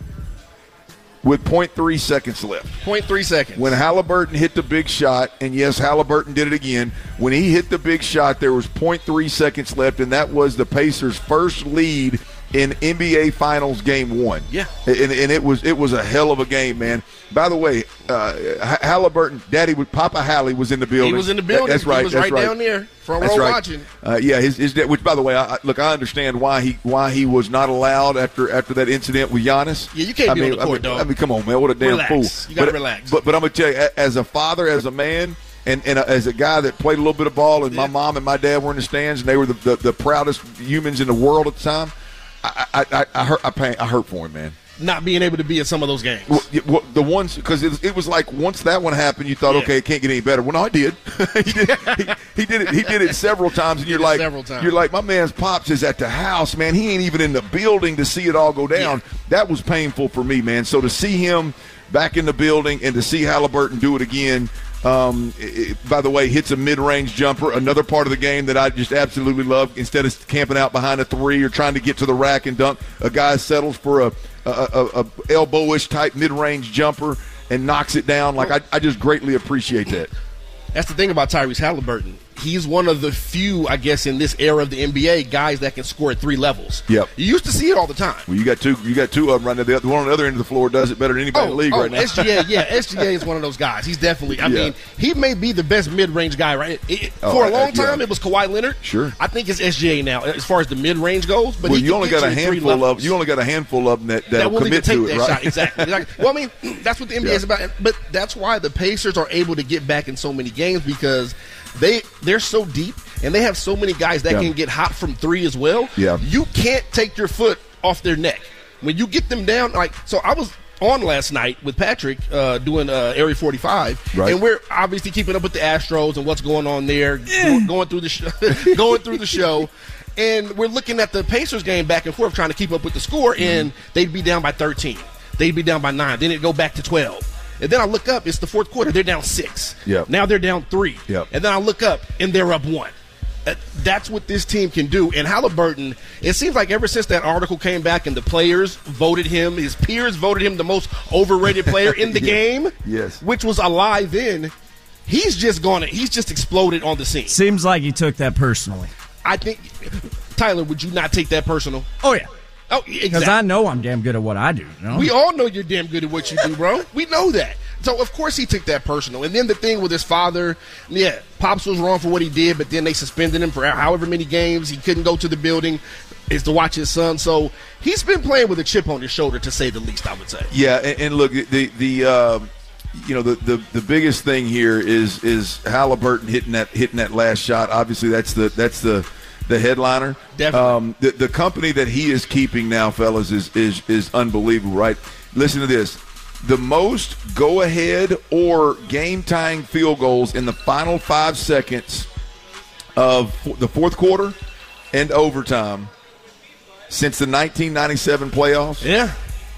Speaker 8: with point three seconds left.
Speaker 9: point three seconds.
Speaker 8: When Halliburton hit the big shot, and yes, Halliburton did it again. When he hit the big shot, there was point three seconds left, and that was the Pacers' first lead in N B A Finals Game One.
Speaker 9: Yeah,
Speaker 8: and, and it was it was a hell of a game, man. By the way, uh, Halliburton, Daddy, Papa Hallie was in the building.
Speaker 9: He was in the building.
Speaker 8: That's right.
Speaker 9: He was
Speaker 8: that's
Speaker 9: right,
Speaker 8: right
Speaker 9: down there, front
Speaker 8: that's
Speaker 9: row
Speaker 8: right.
Speaker 9: watching.
Speaker 8: Uh, yeah, his, his dad. Which, by the way, I, look, I understand why he why he was not allowed after after that incident with Giannis.
Speaker 9: Yeah, you can't
Speaker 8: I
Speaker 9: be
Speaker 8: mean,
Speaker 9: on the court,
Speaker 8: I mean,
Speaker 9: dog.
Speaker 8: I mean, come on, man, what a damn
Speaker 9: relax.
Speaker 8: fool.
Speaker 9: You got to
Speaker 8: but,
Speaker 9: relax.
Speaker 8: But but I'm gonna tell you, as a father, as a man. And, and as a guy that played a little bit of ball, and my mom and my dad were in the stands, and they were the, the, the proudest humans in the world at the time, I I, I, I, hurt, I, pay, I hurt for him, man.
Speaker 9: Not being able to be at some of those games.
Speaker 8: Well, well, the ones, because it, it was like once that one happened, you thought,
Speaker 9: yeah.
Speaker 8: okay, it can't get any better. Well, no, it did. he, did he, he did it. He did it several times, and you're like,
Speaker 9: several times.
Speaker 8: you're like, my man's pops is at the house, man. He ain't even in the building to see it all go down. Yeah. That was painful for me, man. So to see him back in the building and to see Halliburton do it again. Um, it, by the way, hits a mid-range jumper, another part of the game that I just absolutely love. Instead of camping out behind a three or trying to get to the rack and dunk, a guy settles for a, a, a, a elbowish type mid-range jumper and knocks it down. Like I, I just greatly appreciate that.
Speaker 9: That's the thing about Tyrese Halliburton. He's one of the few, I guess, in this era of the N B A, guys that can score at three levels.
Speaker 8: Yep.
Speaker 9: You used to see it all the time.
Speaker 8: Well, you got two. You got two of them right now. The one on the other end of the floor does it better than anybody
Speaker 9: oh,
Speaker 8: in the league
Speaker 9: oh,
Speaker 8: right now.
Speaker 9: S G A, yeah, S G A is one of those guys. He's definitely. I
Speaker 8: yeah.
Speaker 9: mean, he may be the best mid-range guy. Right. It,
Speaker 8: oh,
Speaker 9: for a long
Speaker 8: uh, yeah.
Speaker 9: time, it was Kawhi Leonard.
Speaker 8: Sure.
Speaker 9: I think it's S G A now as far as the mid-range goes. But
Speaker 8: well,
Speaker 9: he
Speaker 8: you only got a handful of. You only got a handful of them that
Speaker 9: that will
Speaker 8: commit
Speaker 9: take
Speaker 8: to
Speaker 9: that
Speaker 8: it, right?
Speaker 9: shot. Exactly. exactly. Well, I mean, that's what the N B A
Speaker 8: yeah.
Speaker 9: is about. But that's why the Pacers are able to get back in so many games because they they're so deep and they have so many guys that
Speaker 8: Yeah.
Speaker 9: can get hot from three as well.
Speaker 8: Yeah.
Speaker 9: You can't take your foot off their neck. When you get them down, like, so I was on last night with Patrick uh, doing uh, Area forty-five,
Speaker 8: Right.
Speaker 9: and we're obviously keeping up with the Astros and what's going on there, go- going through the show, going through the show, and we're looking at the Pacers game back and forth, trying to keep up with the score, and they'd be down by thirteen, they'd be down by nine, then it'd go back to twelve, and then I look up, it's the fourth quarter, they're down six,
Speaker 8: Yep.
Speaker 9: now they're down three,
Speaker 8: Yep.
Speaker 9: and then I look up and they're up one. Uh, That's what this team can do. And Halliburton, it seems like ever since that article came back and the players voted him, his peers voted him the most overrated player in the
Speaker 8: Yeah.
Speaker 9: game,
Speaker 8: Yes.
Speaker 9: which was a lie then, he's just gone, he's just exploded on the scene.
Speaker 10: Seems like he took that personally.
Speaker 9: I think, Tyler, would you not take that personal?
Speaker 10: Oh, yeah.
Speaker 9: Oh,
Speaker 10: Because
Speaker 9: exactly.
Speaker 10: I know I'm damn good at what I do. You know?
Speaker 9: We all know you're damn good at what you do, bro. We know that. So, of course, he took that personal. And then the thing with his father, yeah, Pops was wrong for what he did, but then they suspended him for however many games. He couldn't go to the building is to watch his son. So he's been playing with a chip on his shoulder, to say the least, I would say.
Speaker 8: Yeah, and, and look, the the uh, you know the, the the biggest thing here is is Halliburton hitting that hitting that last shot. Obviously, that's the that's the the headliner.
Speaker 9: Definitely.
Speaker 8: Um, the the company that he is keeping now, fellas, is is is unbelievable. Right? Listen to this. The most go-ahead or game-tying field goals in the final five seconds of the fourth quarter and overtime since the nineteen ninety-seven playoffs.
Speaker 9: Yeah.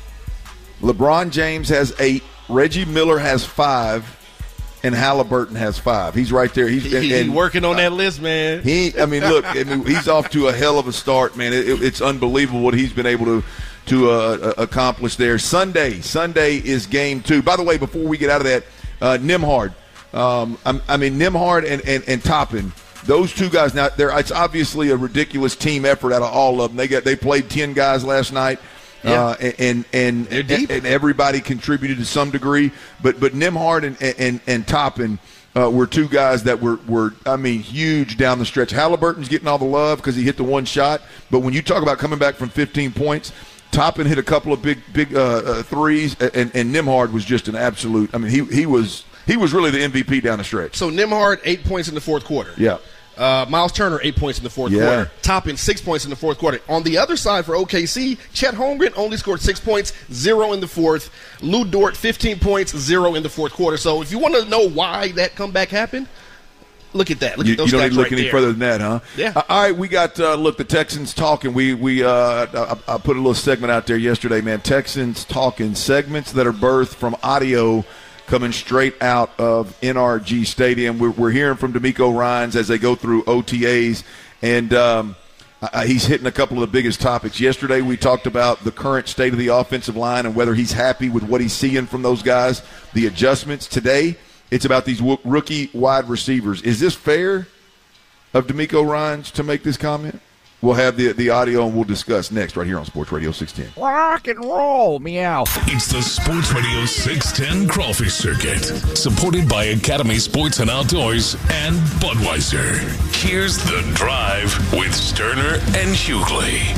Speaker 8: LeBron James has eight, Reggie Miller has five, and Halliburton has five. He's right there. He's
Speaker 9: He,
Speaker 8: and,
Speaker 9: he
Speaker 8: and
Speaker 9: working on that list, man.
Speaker 8: He, I mean, look, I mean, he's off to a hell of a start, man. It, it, it's unbelievable what he's been able to to uh, accomplish there. Sunday, Sunday is game two. By the way, before we get out of that, uh, Nembhard. Um, I, I mean, Nembhard and, and, and Toppin, those two guys. Now, they're, it's obviously a ridiculous team effort out of all of them. They got they played ten guys last night.
Speaker 9: Yeah.
Speaker 8: Uh, and and and, and everybody contributed to some degree, but but Nembhard and and and Toppin uh, were two guys that were were I mean huge down the stretch. Halliburton's getting all the love because he hit the one shot, but when you talk about coming back from fifteen points, Toppin hit a couple of big big uh, uh, threes, and and Nembhard was just an absolute. I mean he he was he was really the M V P down the stretch.
Speaker 9: So Nembhard, eight points in the fourth quarter.
Speaker 8: Yeah.
Speaker 9: Uh, Miles Turner, eight points in the fourth
Speaker 8: Yeah.
Speaker 9: quarter. Toppin, six points in the fourth quarter. On the other side for O K C, Chet Holmgren only scored six points, zero in the fourth. Lou Dort, fifteen points, zero in the fourth quarter. So if you want to know why that comeback happened, look at that. Look
Speaker 8: You,
Speaker 9: at those
Speaker 8: you don't
Speaker 9: stats
Speaker 8: need to look
Speaker 9: right
Speaker 8: any
Speaker 9: there.
Speaker 8: further than that, huh?
Speaker 9: Yeah.
Speaker 8: Uh, all right, we got uh, look the Texans talking. We we uh, I, I put a little segment out there yesterday, man. Texans talking segments that are birthed from audio coming straight out of N R G Stadium. We're, we're hearing from D'Amico Ryans as they go through O T As, and um, uh, he's hitting a couple of the biggest topics. Yesterday we talked about the current state of the offensive line and whether he's happy with what he's seeing from those guys, the adjustments. Today it's about these w- rookie wide receivers. Is this fair of D'Amico Ryans to make this comment? We'll have the the audio and we'll discuss next right here on Sports Radio six ten.
Speaker 13: Rock and roll, meow.
Speaker 12: It's the Sports Radio six ten Crawfish Circuit, supported by Academy Sports and Outdoors and Budweiser. Here's The Drive with Sterner and Hughley.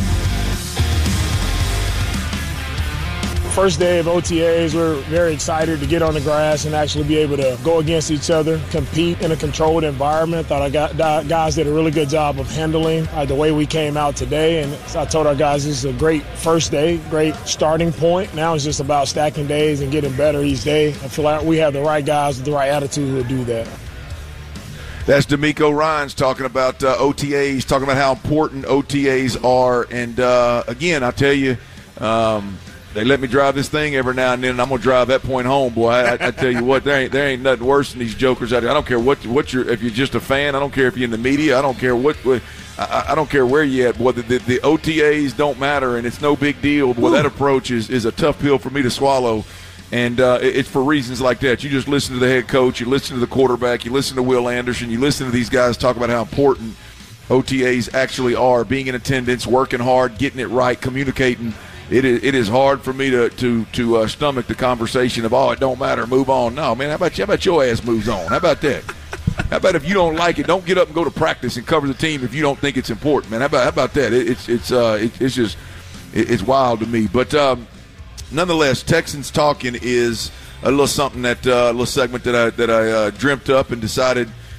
Speaker 14: First day of O T As, we're very excited to get on the grass and actually be able to go against each other, compete in a controlled environment. Thought I got guys did a really good job of handling uh, the way we came out today. And I told our guys this is a great first day, great starting point. Now it's just about stacking days and getting better each day. I feel like we have the right guys with the right attitude to do that.
Speaker 8: That's D'Amico Ryans talking about uh, O T As, talking about how important O T As are. And, uh, again, I tell you, um, they let me drive this thing every now and then, and I'm gonna drive that point home, boy. I, I tell you what, there ain't there ain't nothing worse than these jokers out there. I don't care what what you're if you're just a fan. I don't care if you're in the media. I don't care what. what I, I don't care where you're at, boy. The, the, the O T As don't matter, and it's no big deal. Boy, that approach is, is a tough pill for me to swallow, and uh, it, it's for reasons like that. You just listen to the head coach, you listen to the quarterback, you listen to Will Anderson, you listen to these guys talk about how important O T As actually are. Being in attendance, working hard, getting it right, communicating. It is it is hard for me to to to uh, stomach the conversation of, oh, it don't matter, move on. No, man, how about how about your ass moves on? How about that? How about if you don't like it, don't get up and go to practice and cover the team if you don't think it's important, man. How about how about that? It, it's it's uh it, it's just it, it's wild to me. But um, nonetheless, Texans talking is a little something that uh, a little segment that I that I uh, dreamt up and decided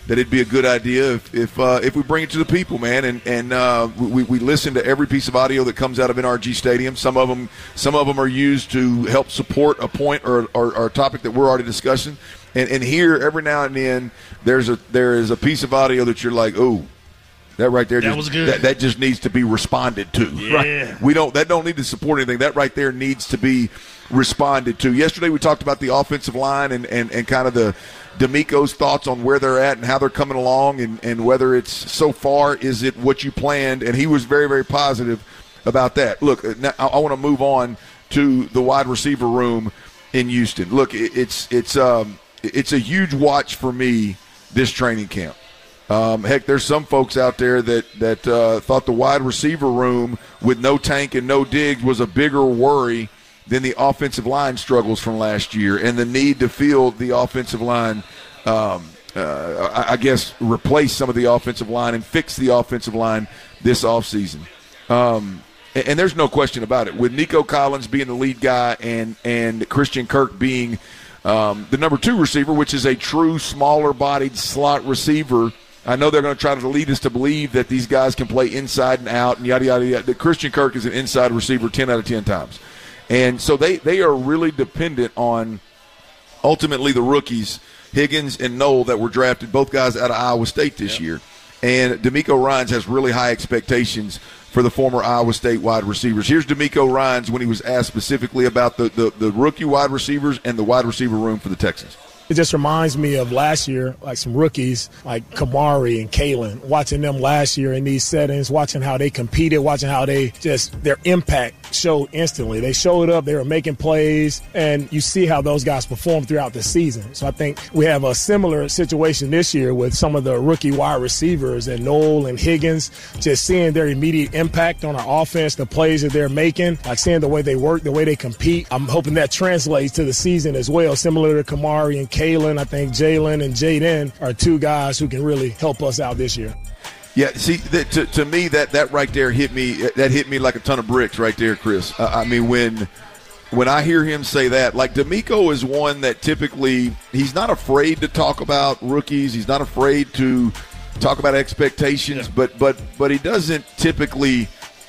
Speaker 8: that it'd be a good idea if if, uh, if we bring it to the people, man, and and uh, we we listen to every piece of audio that comes out of N R G Stadium. Some of them some of them are used to help support a point or or, or a topic that we're already discussing, and and here every now and then there's a there is a piece of audio that you're like, oh. That right there,
Speaker 9: that
Speaker 8: just,
Speaker 9: was good.
Speaker 8: That, that just needs to be responded to.
Speaker 9: Yeah.
Speaker 8: Right? We don't. That don't need to support anything. That right there needs to be responded to. Yesterday we talked about the offensive line and, and, and kind of the D'Amico's thoughts on where they're at and how they're coming along and, and whether it's so far is it what you planned. And he was very very positive about that. Look, now I, I want to move on to the wide receiver room in Houston. Look, it, it's it's um it's a huge watch for me this training camp. Um, heck, there's some folks out there that that uh, thought the wide receiver room with no Tank and no Diggs was a bigger worry than the offensive line struggles from last year and the need to field the offensive line, um, uh, I, I guess, replace some of the offensive line and fix the offensive line this offseason. Um, and, and there's no question about it. With Nico Collins being the lead guy and, and Christian Kirk being um, the number two receiver, which is a true smaller-bodied slot receiver, I know they're going to try to lead us to believe that these guys can play inside and out and yada, yada, yada. Christian Kirk is an inside receiver ten out of ten times. And so they, they are really dependent on ultimately the rookies, Higgins and Knoll, that were drafted, both guys out of Iowa State this yeah. year. And D'Amico Ryans has really high expectations for the former Iowa State wide receivers. Here's D'Amico Ryans when he was asked specifically about the, the, the rookie wide receivers and the wide receiver room for the Texans.
Speaker 14: It just reminds me of last year, like some rookies like Kamari and Kalen, watching them last year in these settings, watching how they competed, watching how they just, their impact showed instantly. They showed up, they were making plays, and you see how those guys perform throughout the season. So I think we have a similar situation this year with some of the rookie wide receivers and Knoll and Higgins, just seeing their immediate impact on our offense, the plays that they're making, like seeing the way they work, the way they compete. I'm hoping that translates to the season as well, similar to Kamari and Kalen. I think Jalen and Jaden are two guys who can really help us out this year.
Speaker 8: Yeah, see, that, to, to me, that, that right there hit me. That hit me like a ton of bricks right there, Chris. Uh, I mean, when when I hear him say that, like D'Amico is one that typically he's not afraid to talk about rookies. He's not afraid to talk about expectations, yeah. but but but he doesn't typically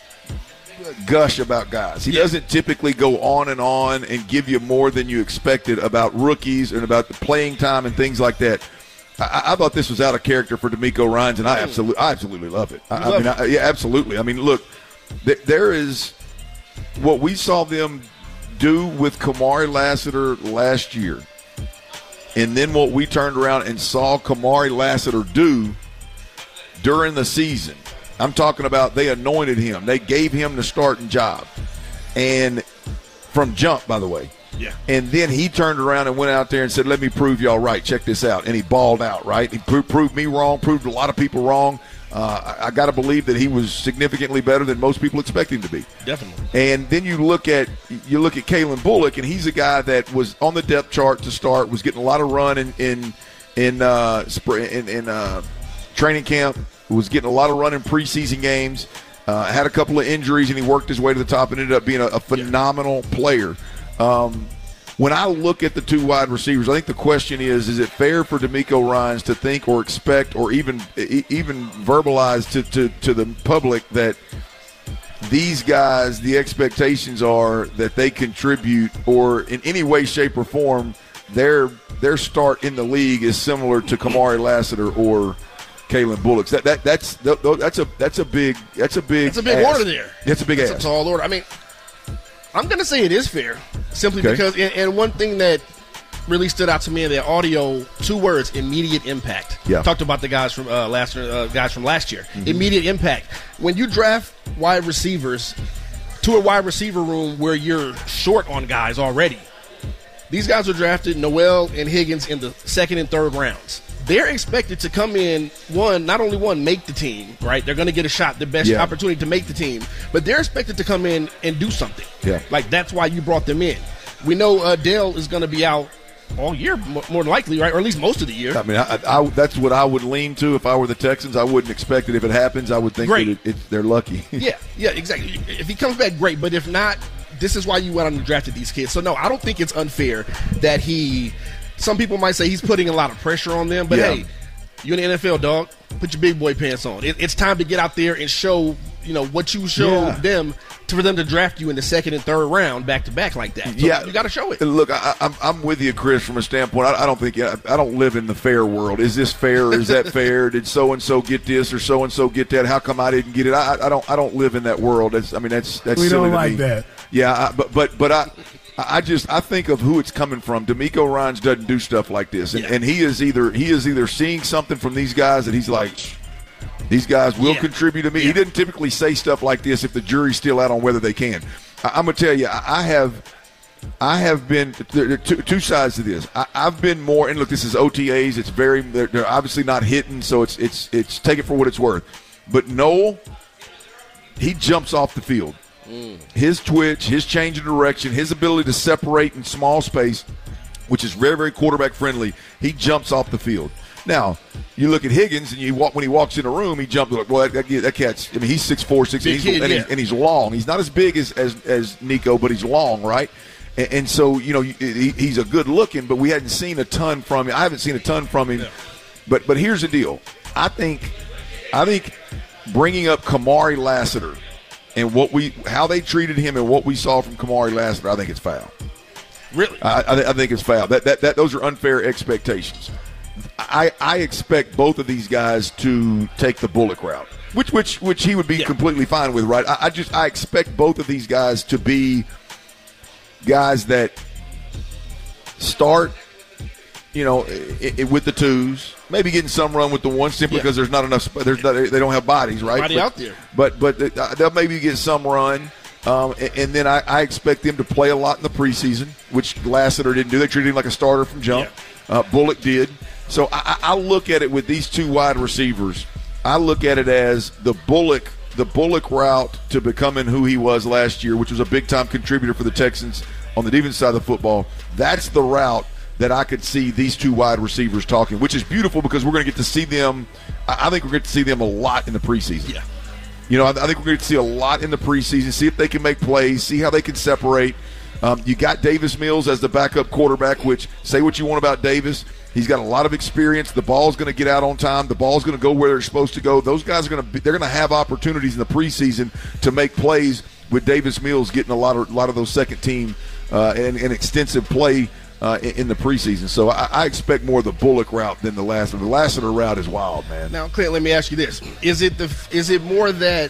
Speaker 8: gush about guys. He yeah. doesn't typically go on and on and give you more than you expected about rookies and about the playing time and things like that. I, I thought this was out of character for D'Amico Ryans, and I absolutely, I absolutely love it. I, I mean, I, yeah, absolutely. I mean, look, th- there is what we saw them do with Kamari Lassiter last year, and then what we turned around and saw Kamari Lassiter do during the season. I'm talking about they anointed him. They gave him the starting job. And from jump, by the way.
Speaker 9: Yeah.
Speaker 8: And then he turned around and went out there and said, let me prove y'all right. Check this out. And he balled out, right? He pro- proved me wrong, proved a lot of people wrong. Uh, I, I got to believe that he was significantly better than most people expect him to be.
Speaker 9: Definitely.
Speaker 8: And then you look at you look at Kalen Bullock, and he's a guy that was on the depth chart to start, was getting a lot of run in in in uh, in, in uh, training camp. Was getting a lot of run in preseason games, uh, had a couple of injuries, and he worked his way to the top and ended up being a, a phenomenal player. Um, when I look at the two wide receivers, I think the question is, is it fair for D'Amico Ryans to think or expect or even even verbalize to, to, to the public that these guys, the expectations are that they contribute or in any way, shape, or form, their their start in the league is similar to Kamari Lassiter or Kalen Bullock's. That that that's that's a that's a big that's a big
Speaker 9: that's a big
Speaker 8: ask.
Speaker 9: order there.
Speaker 8: That's a big
Speaker 9: that's
Speaker 8: ask.
Speaker 9: a tall order. I mean, I'm going to say it is fair, simply
Speaker 8: okay.
Speaker 9: because. And, and one thing that really stood out to me in their audio, two words: immediate impact.
Speaker 8: Yeah.
Speaker 9: Talked about the guys from uh, last uh, guys from last year.
Speaker 8: Mm-hmm.
Speaker 9: Immediate impact. When you draft wide receivers to a wide receiver room where you're short on guys already, these guys were drafted, Noel and Higgins, in the second and third rounds. They're expected to come in, one, not only one, make the team, right? They're going to get a shot, the best
Speaker 8: yeah.
Speaker 9: opportunity to make the team. But they're expected to come in and do something.
Speaker 8: Yeah.
Speaker 9: Like, that's why you brought them in. We know uh, Dale is going to be out all year, more than likely, right? Or at least most of the year.
Speaker 8: I mean, I, I, that's what I would lean to if I were the Texans. I wouldn't expect it. If it happens, I would think
Speaker 9: great.
Speaker 8: that it, it, they're lucky.
Speaker 9: yeah, yeah, exactly. If he comes back, great. But if not, this is why you went on and drafted these kids. So, no, I don't think it's unfair that he – some people might say he's putting a lot of pressure on them. But,
Speaker 8: yeah.
Speaker 9: hey – You in the N F L, dog. Put your big boy pants on. It, it's time to get out there and show, you know, what you showed
Speaker 8: Yeah.
Speaker 9: them to, for them to draft you in the second and third round back to back like that. So
Speaker 8: yeah,
Speaker 9: you got to show it.
Speaker 8: Look, I, I'm I'm with you, Chris, from a standpoint. I, I don't think I, I don't live in the fair world. Is this fair? Or is that fair? Did so and so get this or so and so get that? How come I didn't get it? I, I don't I don't live in that world. That's, I mean, that's that's
Speaker 14: We
Speaker 8: silly
Speaker 14: don't
Speaker 8: to
Speaker 14: like
Speaker 8: me.
Speaker 14: that.
Speaker 8: Yeah, I, but but but I. I just I think of who it's coming from. D'Amico Ryans doesn't do stuff like this, and,
Speaker 9: Yeah.
Speaker 8: and he is either he is either seeing something from these guys that he's like, these guys will
Speaker 9: Yeah.
Speaker 8: contribute to me.
Speaker 9: Yeah.
Speaker 8: He didn't typically say stuff like this if the jury's still out on whether they can. I, I'm gonna tell you, I, I have I have been there are two, two sides to this. I, I've been more, and look, this is O T As. It's very they're, they're obviously not hitting, so it's it's it's take it for what it's worth. But Noel, he jumps off the field. His twitch, his change of direction, his ability to separate in small space, which is very, very quarterback friendly, he jumps off the field. Now, you look at Higgins, and you walk when he walks in a room, he jumps like, well, that, that, that cat's. I mean, he's six four, six
Speaker 9: Big
Speaker 8: he's,
Speaker 9: kid,
Speaker 8: and,
Speaker 9: yeah.
Speaker 8: he's, and he's long. He's not as big as as, as Nico, but he's long, right? And, and so, you know, he, he's a good looking, but we hadn't seen a ton from him. I haven't seen a ton from him.
Speaker 9: Yeah.
Speaker 8: But but here's the deal. I think I think bringing up Kamari Lassiter and what we how they treated him and what we saw from Kamari Lassiter, I think it's foul.
Speaker 9: Really?
Speaker 8: I, I, I think it's foul. That, that that those are unfair expectations. I, I expect both of these guys to take the Bullock route, which which which he would be
Speaker 9: Yeah.
Speaker 8: completely fine with, right? I, I just I expect both of these guys to be guys that start, you know, i- i- with the twos, maybe getting some run with the ones simply
Speaker 9: Yeah.
Speaker 8: because there's not enough. sp- There's not, they don't have bodies, right?
Speaker 9: Body
Speaker 8: but,
Speaker 9: out there.
Speaker 8: But but uh, they'll maybe get some run. Um, and, and then I, I expect them to play a lot in the preseason, which Lassiter didn't do. They treated him like a starter from jump.
Speaker 9: Yeah.
Speaker 8: Uh, Bullock did. So I, I look at it with these two wide receivers. I look at it as the Bullock, the Bullock route to becoming who he was last year, which was a big time contributor for the Texans on the defense side of the football. That's the route that I could see these two wide receivers talking, which is beautiful because we're going to get to see them. I I think we're going to see them a lot in the preseason.
Speaker 9: Yeah.
Speaker 8: You know, I, I think we're going to see a lot in the preseason, see if they can make plays, see how they can separate. Um, you got Davis Mills as the backup quarterback, which say what you want about Davis. He's got a lot of experience. The ball's going to get out on time. The ball's going to go where they're supposed to go. Those guys are going to be, they're going to have opportunities in the preseason to make plays with Davis Mills getting a lot of a lot of those second team uh, and, and extensive play uh, in, in the preseason. So I, I expect more of the Bullock route than the Lassiter. The Lassiter route is wild, man.
Speaker 9: Now, Clint, let me ask you this: Is it the is it more that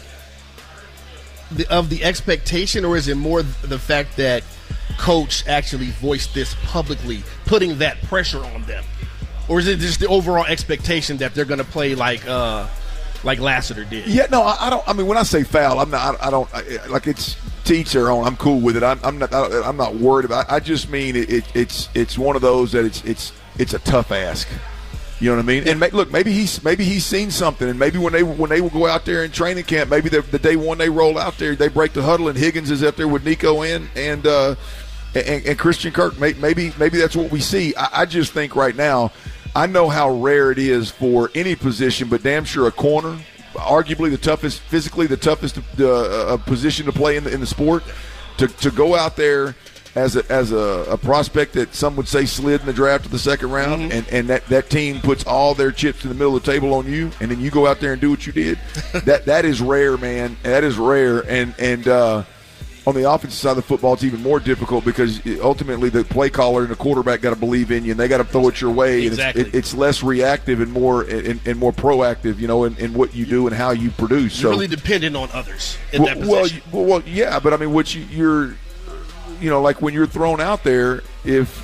Speaker 9: the, of the expectation, or is it more the fact that Coach actually voiced this publicly, putting that pressure on them, or is it just the overall expectation that they're going to play like uh, like Lassiter did?
Speaker 8: Yeah, no, I, I don't. I mean, when I say foul, I'm not. I, I don't I, like it's to each their own. I'm cool with it. I'm, I'm not. I, I'm not worried about. I just mean it, it, it's it's one of those that it's it's it's a tough ask. You know what I mean? And may, look, maybe he's maybe he's seen something, and maybe when they when they will go out there in training camp, maybe the, the day one they roll out there, they break the huddle, and Higgins is up there with Nico and and uh, and, and Christian Kirk. Maybe maybe that's what we see. I, I just think right now, I know how rare it is for any position, but damn sure a corner, arguably the toughest, physically the toughest uh, uh, position to play in the in the sport, to to go out there as a as a, a prospect that some would say slid in the draft of the second round,
Speaker 9: Mm-hmm.
Speaker 8: and, and that, that team puts all their chips in the middle of the table on you, and then you go out there and do what you did. that that is rare, man. That is rare. And and uh, on the offensive side of the football, it's even more difficult because ultimately the play caller and the quarterback got to believe in you, and they got to throw it your way.
Speaker 9: Exactly.
Speaker 8: And it's, it, it's less reactive and more and, and more proactive, you know, in, in what you do and how you produce.
Speaker 9: You're
Speaker 8: so
Speaker 9: really dependent on others in
Speaker 8: well,
Speaker 9: that position.
Speaker 8: well, well, well, yeah, but I mean, what you, you're. You know, like when you're thrown out there, if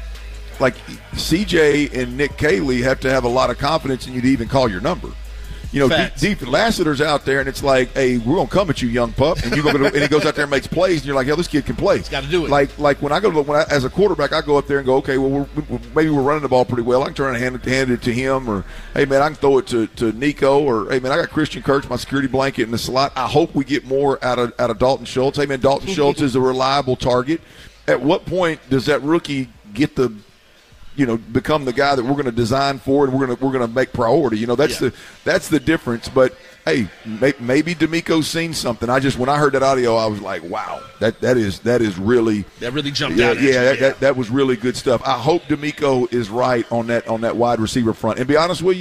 Speaker 8: like C J and Nick Caley have to have a lot of confidence in you to even call your number. You know,
Speaker 9: Facts.
Speaker 8: deep, deep Lassiter's out there, and it's like, hey, we're gonna come at you, young pup, and you go, and he goes out there and makes plays, and you're like, hell, this kid can play. He's
Speaker 9: got to do it.
Speaker 8: Like, like when I go to when I, as a quarterback, I go up there and go, okay, well, we're, we're, maybe we're running the ball pretty well. I can turn and hand it, hand it to him, or hey, man, I can throw it to, to Nico, or hey, man, I got Christian Kirk, my security blanket in the slot. I hope we get more out of out of Dalton Schultz. Hey, man, Dalton Schultz is a reliable target. At what point does that rookie get the, you know, become the guy that we're going to design for and we're going to we're going to make priority? You know, that's
Speaker 9: Yeah.
Speaker 8: the that's the difference. But hey, may, maybe D'Amico's seen something. I just when I heard that audio, I was like, wow, that that is that is really
Speaker 9: That really jumped
Speaker 8: yeah
Speaker 9: out at
Speaker 8: yeah,
Speaker 9: you,
Speaker 8: that,
Speaker 9: yeah.
Speaker 8: That, that was really good stuff. I hope D'Amico is right on that on that wide receiver front. And be honest with you,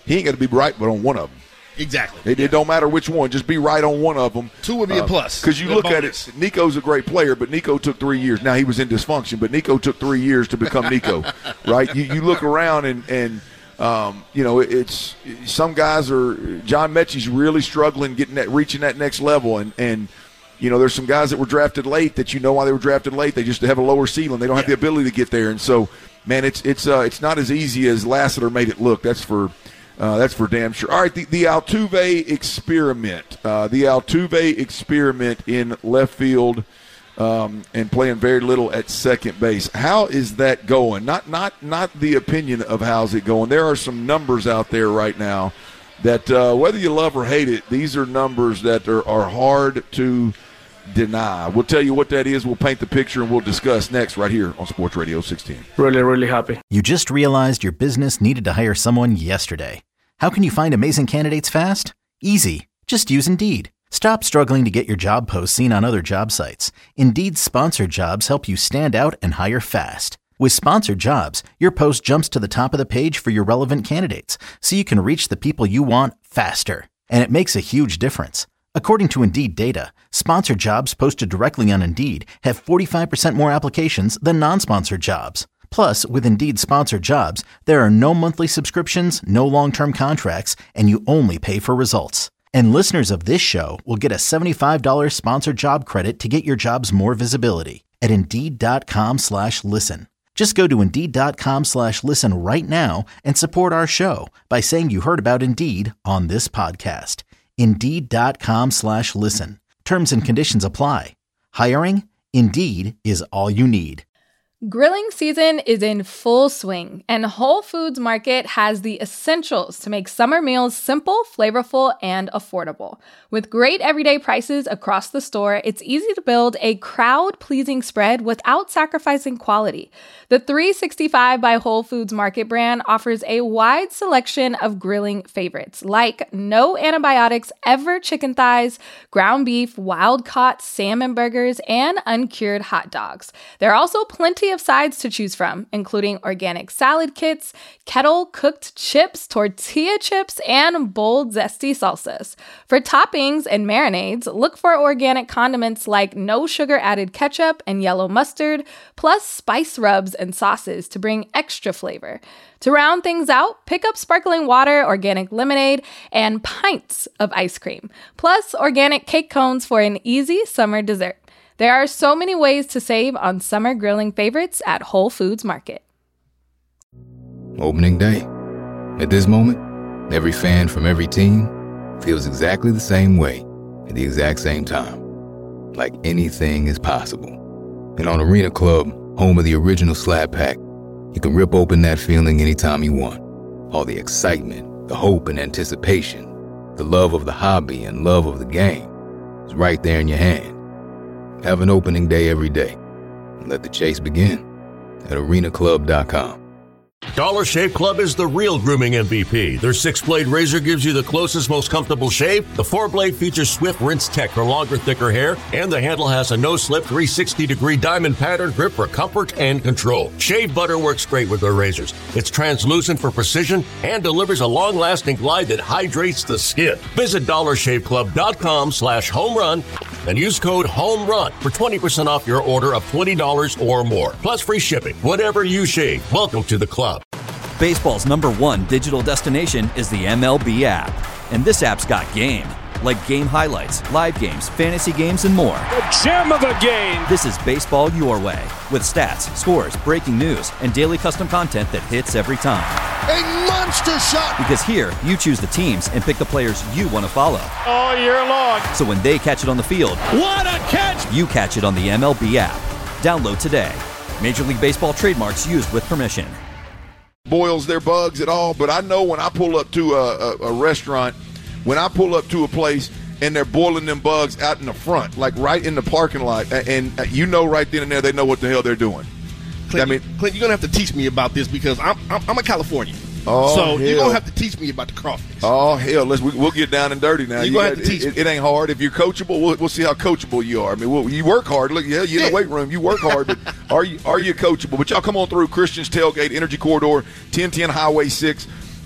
Speaker 8: he ain't got to be right, but on one of them.
Speaker 9: Exactly.
Speaker 8: It, it don't matter which one. Just be right on one of them.
Speaker 9: Two would be uh, a plus.
Speaker 8: Because you
Speaker 9: Good
Speaker 8: look
Speaker 9: bonus.
Speaker 8: at it, Nico's a great player, but Nico took three years. Now, he was in dysfunction, but Nico took three years to become Nico, right? You, you look around and, and um, you know, it's some guys are – John Mechie's really struggling getting that, reaching that next level. And, and, you know, there's some guys that were drafted late that you know why they were drafted late. They just have a lower ceiling. They don't have
Speaker 9: yeah.
Speaker 8: the ability to get there. And so, man, it's it's uh, it's not as easy as Lassiter made it look. That's for – Uh, that's for damn sure. All right, the, the Altuve experiment. Uh, the Altuve experiment in left field um, and playing very little at second base. How is that going? Not not not the opinion of how's it going. There are some numbers out there right now that uh, whether you love or hate it, these are numbers that are, are hard to deny. We'll tell you what that is. We'll paint the picture, and we'll discuss next right here on Sports Radio six ten.
Speaker 14: Really, really happy.
Speaker 3: You just realized your business needed to hire someone yesterday. How can you find amazing candidates fast? Easy. Just use Indeed. Stop struggling to get your job posts seen on other job sites. Indeed's sponsored jobs help you stand out and hire fast. With sponsored jobs, your post jumps to the top of the page for your relevant candidates, so you can reach the people you want faster. And it makes a huge difference. According to Indeed data, sponsored jobs posted directly on Indeed have forty-five percent more applications than non-sponsored jobs. Plus, with Indeed sponsored jobs, there are no monthly subscriptions, no long-term contracts, and you only pay for results. And listeners of this show will get a seventy-five dollars sponsored job credit to get your jobs more visibility at Indeed.com slash listen. Just go to Indeed.com slash listen right now and support our show by saying you heard about Indeed on this podcast. Indeed.com slash listen. Terms and conditions apply. Hiring? Indeed is all you need.
Speaker 15: Grilling season is in full swing, and Whole Foods Market has the essentials to make summer meals simple, flavorful, and affordable. With great everyday prices across the store, it's easy to build a crowd-pleasing spread without sacrificing quality. The three sixty-five by Whole Foods Market brand offers a wide selection of grilling favorites, like no antibiotics ever chicken thighs, ground beef, wild-caught salmon burgers, and uncured hot dogs. There are also plenty of sides to choose from, including organic salad kits, kettle-cooked chips, tortilla chips, and bold, zesty salsas. For toppings and marinades, look for organic condiments like no sugar-added ketchup and yellow mustard, plus spice rubs and sauces to bring extra flavor. To round things out, pick up sparkling water, organic lemonade, and pints of ice cream, plus organic cake cones for an easy summer dessert. There are so many ways to save on summer grilling favorites at Whole Foods Market.
Speaker 16: Opening day. At this moment, every fan from every team feels exactly the same way at the exact same time. Like anything is possible. And on Arena Club, home of the original Slab Pack, you can rip open that feeling anytime you want. All the excitement, the hope and anticipation, the love of the hobby and love of the game is right there in your hand. Have an opening day every day. Let the chase begin at arena club dot com.
Speaker 17: Dollar Shave Club is the real grooming M V P. Their six-blade razor gives you the closest, most comfortable shave. The four-blade features Swift Rinse Tech for longer, thicker hair. And the handle has a no-slip three hundred sixty degree diamond pattern grip for comfort and control. Shave butter works great with their razors. It's translucent for precision and delivers a long-lasting glide that hydrates the skin. Visit dollar shave club dot com slash home run and use code HOMERUN for twenty percent off your order of twenty dollars or more. Plus free shipping. Whatever you shave, welcome to the club.
Speaker 18: Baseball's number one digital destination is the M L B app. And this app's got game. Like game highlights, live games, fantasy games, and more.
Speaker 14: The gem of the game!
Speaker 18: This is baseball your way. With stats, scores, breaking news, and daily custom content that hits every time.
Speaker 9: A monster shot!
Speaker 18: Because here, you choose the teams and pick the players you want to follow.
Speaker 14: All year long.
Speaker 18: So when they catch it on the field,
Speaker 14: what a catch!
Speaker 18: You catch it on the M L B app. Download today. Major League Baseball trademarks used with permission.
Speaker 8: Boils their bugs at all, but I know when I pull up to a, a, a restaurant, when I pull up to a place and they're boiling them bugs out in the front, like right in the parking lot, and, and you know right then and there they know what the hell they're doing.
Speaker 9: Clint,
Speaker 8: I mean,
Speaker 9: Clint, you're going to have to teach me about this because I'm I'm, I'm a Californian.
Speaker 8: Oh,
Speaker 9: so
Speaker 8: hell.
Speaker 9: you're going to have to teach me about the crawfish.
Speaker 8: Oh, hell. Let's, we, we'll get down and dirty now.
Speaker 9: You're
Speaker 8: you
Speaker 9: going
Speaker 8: got,
Speaker 9: to have to teach
Speaker 8: it,
Speaker 9: me.
Speaker 8: It ain't hard. If you're coachable, we'll, we'll see how coachable you are. I mean, we'll, you work hard. Look, yeah, you're in the weight room. You work hard, but are you are you coachable? But y'all come on through Christian's Tailgate, Energy Corridor, ten ten Highway six.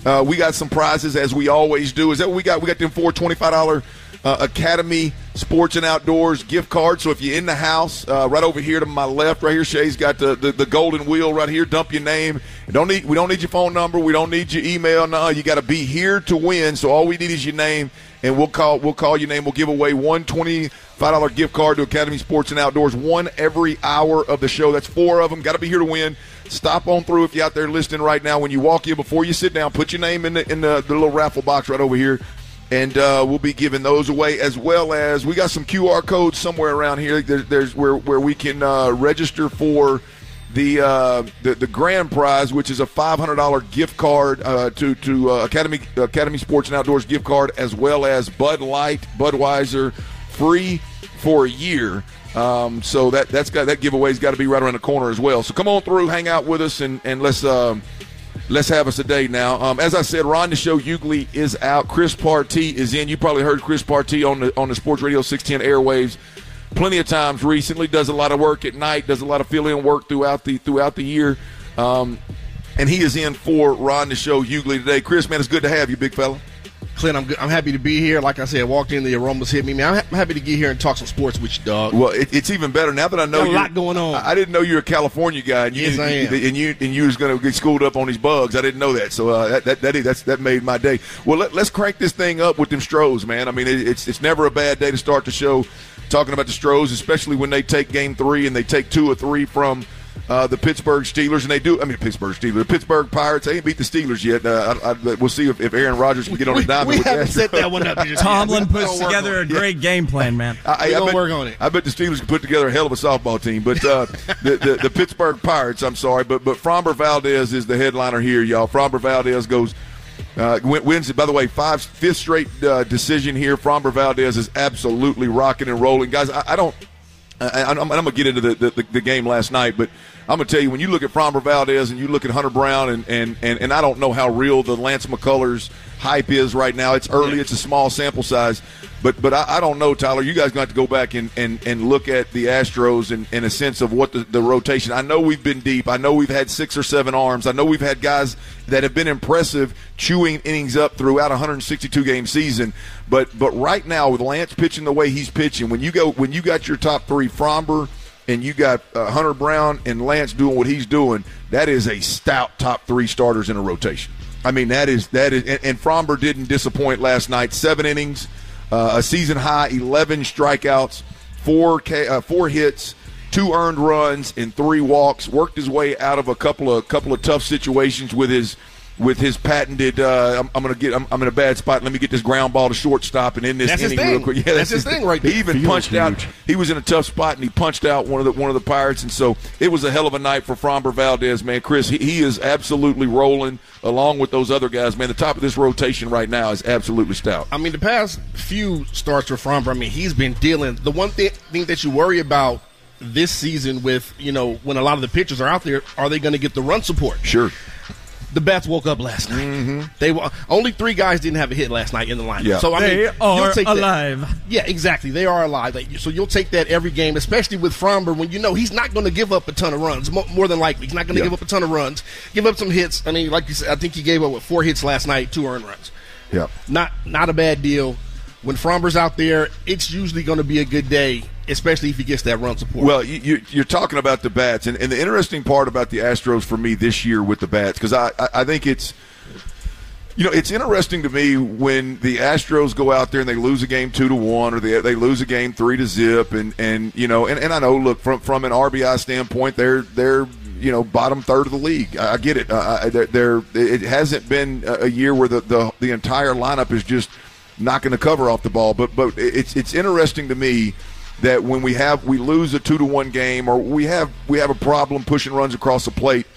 Speaker 8: Uh, we got some prizes as we always do. Is that what we got? We got them four twenty-five dollars uh, Academy Sports and Outdoors gift cards. So if you're in the house, uh, right over here to my left, right here, Shay's got the, the, the golden wheel right here. Dump your name. Don't need, we don't need your phone number. We don't need your email. No, you got to be here to win. So all we need is your name, and we'll call we'll call your name. We'll give away one twenty-five dollars gift card to Academy Sports and Outdoors, one every hour of the show. That's four of them. Got to be here to win. Stop on through if you're out there listening right now. When you walk in, before you sit down, put your name in the in the, the little raffle box right over here, and uh, we'll be giving those away, as well as we got some Q R codes somewhere around here. There, there's where where we can uh, register for the, uh, the the grand prize, which is a five hundred dollars gift card uh, to to uh, Academy Academy Sports and Outdoors gift card, as well as Bud Light, Budweiser, free for a year. Um, so that that's got that giveaway's got to be right around the corner as well. So come on through, hang out with us, and and let's um, let's have us a day now. Um, as I said, Ron the Show Hughley is out. Chris Partee is in. You probably heard Chris Partee on the on the Sports Radio six ten airwaves plenty of times recently. Does a lot of work at night. Does a lot of fill-in work throughout the throughout the year. Um, and he is in for Ron the Show Hughley today. Chris, man, it's good to have you, big fella.
Speaker 9: Clint, I'm good. I'm happy to be here. Like I said, I walked in, the aromas hit me. Man, I'm, ha- I'm happy to get here and talk some sports with you, dog.
Speaker 8: Well, it, it's even better now that I know
Speaker 9: Got a
Speaker 8: you're,
Speaker 9: lot going on.
Speaker 8: I, I didn't know you were a California guy, and you,
Speaker 9: Yes, I am.
Speaker 8: and you and you was going to get schooled up on these bugs. I didn't know that, so uh, that that that, that's, that made my day. Well, let, let's crank this thing up with them Stros, man. I mean, it, it's it's never a bad day to start the show talking about the Stros, especially when they take Game Three and they take two or three from Uh, the Pittsburgh Steelers, and they do. I mean, Pittsburgh Steelers, the Pittsburgh Pirates. They ain't beat the Steelers yet. Uh, I, I, we'll see if, if Aaron Rodgers can get on the diamond.
Speaker 9: We
Speaker 8: with
Speaker 9: haven't
Speaker 8: that.
Speaker 9: set that one up.
Speaker 10: Tomlin puts together a great game plan, man.
Speaker 8: I,
Speaker 9: We're
Speaker 8: I
Speaker 9: gonna
Speaker 8: bet,
Speaker 9: work on it.
Speaker 8: I bet the Steelers can put together a hell of a softball team. But uh, the, the the Pittsburgh Pirates, I'm sorry, but but Framber Valdez is the headliner here, y'all. Framber Valdez goes. Uh, wins it, by the way, five, fifth straight uh, decision here. Framber Valdez is absolutely rocking and rolling. Guys, I, I don't. I, I'm, I'm going to get into the, the, the game last night, but I'm going to tell you, when you look at Framber Valdez and you look at Hunter Brown, and, and, and, and I don't know how real the Lance McCullers hype is right now. It's early. It's a small sample size. But but I, I don't know, Tyler. You guys going to have to go back and, and, and look at the Astros in, in a sense of what the, the rotation. I know we've been deep. I know we've had six or seven arms. I know we've had guys that have been impressive chewing innings up throughout a one hundred sixty-two game season. But but right now, with Lance pitching the way he's pitching, when you go when you got your top three, Framber, and you got uh, Hunter Brown and Lance doing what he's doing, that is a stout top three starters in a rotation. I mean, that is that is, and, and Framber didn't disappoint last night. Seven innings, uh, a season high, eleven strikeouts, four K, uh, four hits, two earned runs, and three walks. Worked his way out of a couple of couple of tough situations with his. With his patented, uh, I'm, I'm gonna get, I'm, I'm in a bad spot. Let me get this ground ball to shortstop and end this
Speaker 9: That's his
Speaker 8: inning
Speaker 9: thing.
Speaker 8: real quick. Yeah,
Speaker 9: that's, that's his thing, right there.
Speaker 8: He even
Speaker 9: Feels
Speaker 8: punched
Speaker 9: huge.
Speaker 8: out. He was in a tough spot and he punched out one of the one of the Pirates, and so it was a hell of a night for Framber Valdez, man. Chris, he, he is absolutely rolling along with those other guys, man. The top of this rotation right now is absolutely stout.
Speaker 9: I mean, the past few starts for Framber, I mean, he's been dealing. The one thing, thing that you worry about this season with, you know, when a lot of the pitchers are out there, are they going to get the run support?
Speaker 8: Sure.
Speaker 9: The bats woke up last night.
Speaker 8: Mm-hmm.
Speaker 9: They were, only three guys didn't have a hit last night in the lineup.
Speaker 8: Yeah.
Speaker 9: So I
Speaker 10: They
Speaker 9: mean,
Speaker 10: are
Speaker 9: you'll take
Speaker 10: alive.
Speaker 9: That. Yeah, exactly. They are alive. Like, so you'll take that every game, especially with Framber, when you know he's not going to give up a ton of runs. Mo- more than likely, he's not going to
Speaker 8: Yeah.
Speaker 9: give up a ton of runs. Give up some hits. I mean, like you said, I think he gave up what, four hits last night, two earned runs.
Speaker 8: Yeah.
Speaker 9: Not not a bad deal. When Framber's out there, it's usually going to be a good day, especially if he gets that run support.
Speaker 8: Well, you, you, you're talking about the bats, and, and the interesting part about the Astros for me this year with the bats, because I, I, I think it's, you know, it's interesting to me when the Astros go out there and they lose a game two to one, or they they lose a game three to zip, and, and you know, and, and I know, look, from from an R B I standpoint, they're they're you know bottom third of the league. I, I get it. Uh, they're, they're it hasn't been a year where the the, the entire lineup is just not going to cover off the ball, but but it's it's interesting to me that when we have we lose a two to one game, or we have we have a problem pushing runs across the plate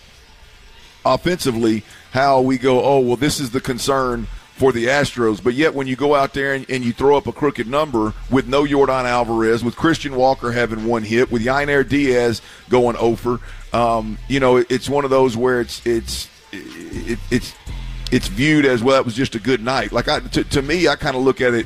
Speaker 8: offensively, how we go, oh well, this is the concern for the Astros. But yet when you go out there and, and you throw up a crooked number with no Yordan Alvarez, with Christian Walker having one hit, with Yainer Diaz going over, um, you know, it, it's one of those where it's it's it, it's it's viewed as, well, that was just a good night. Like I, to, to me, I kind of look at it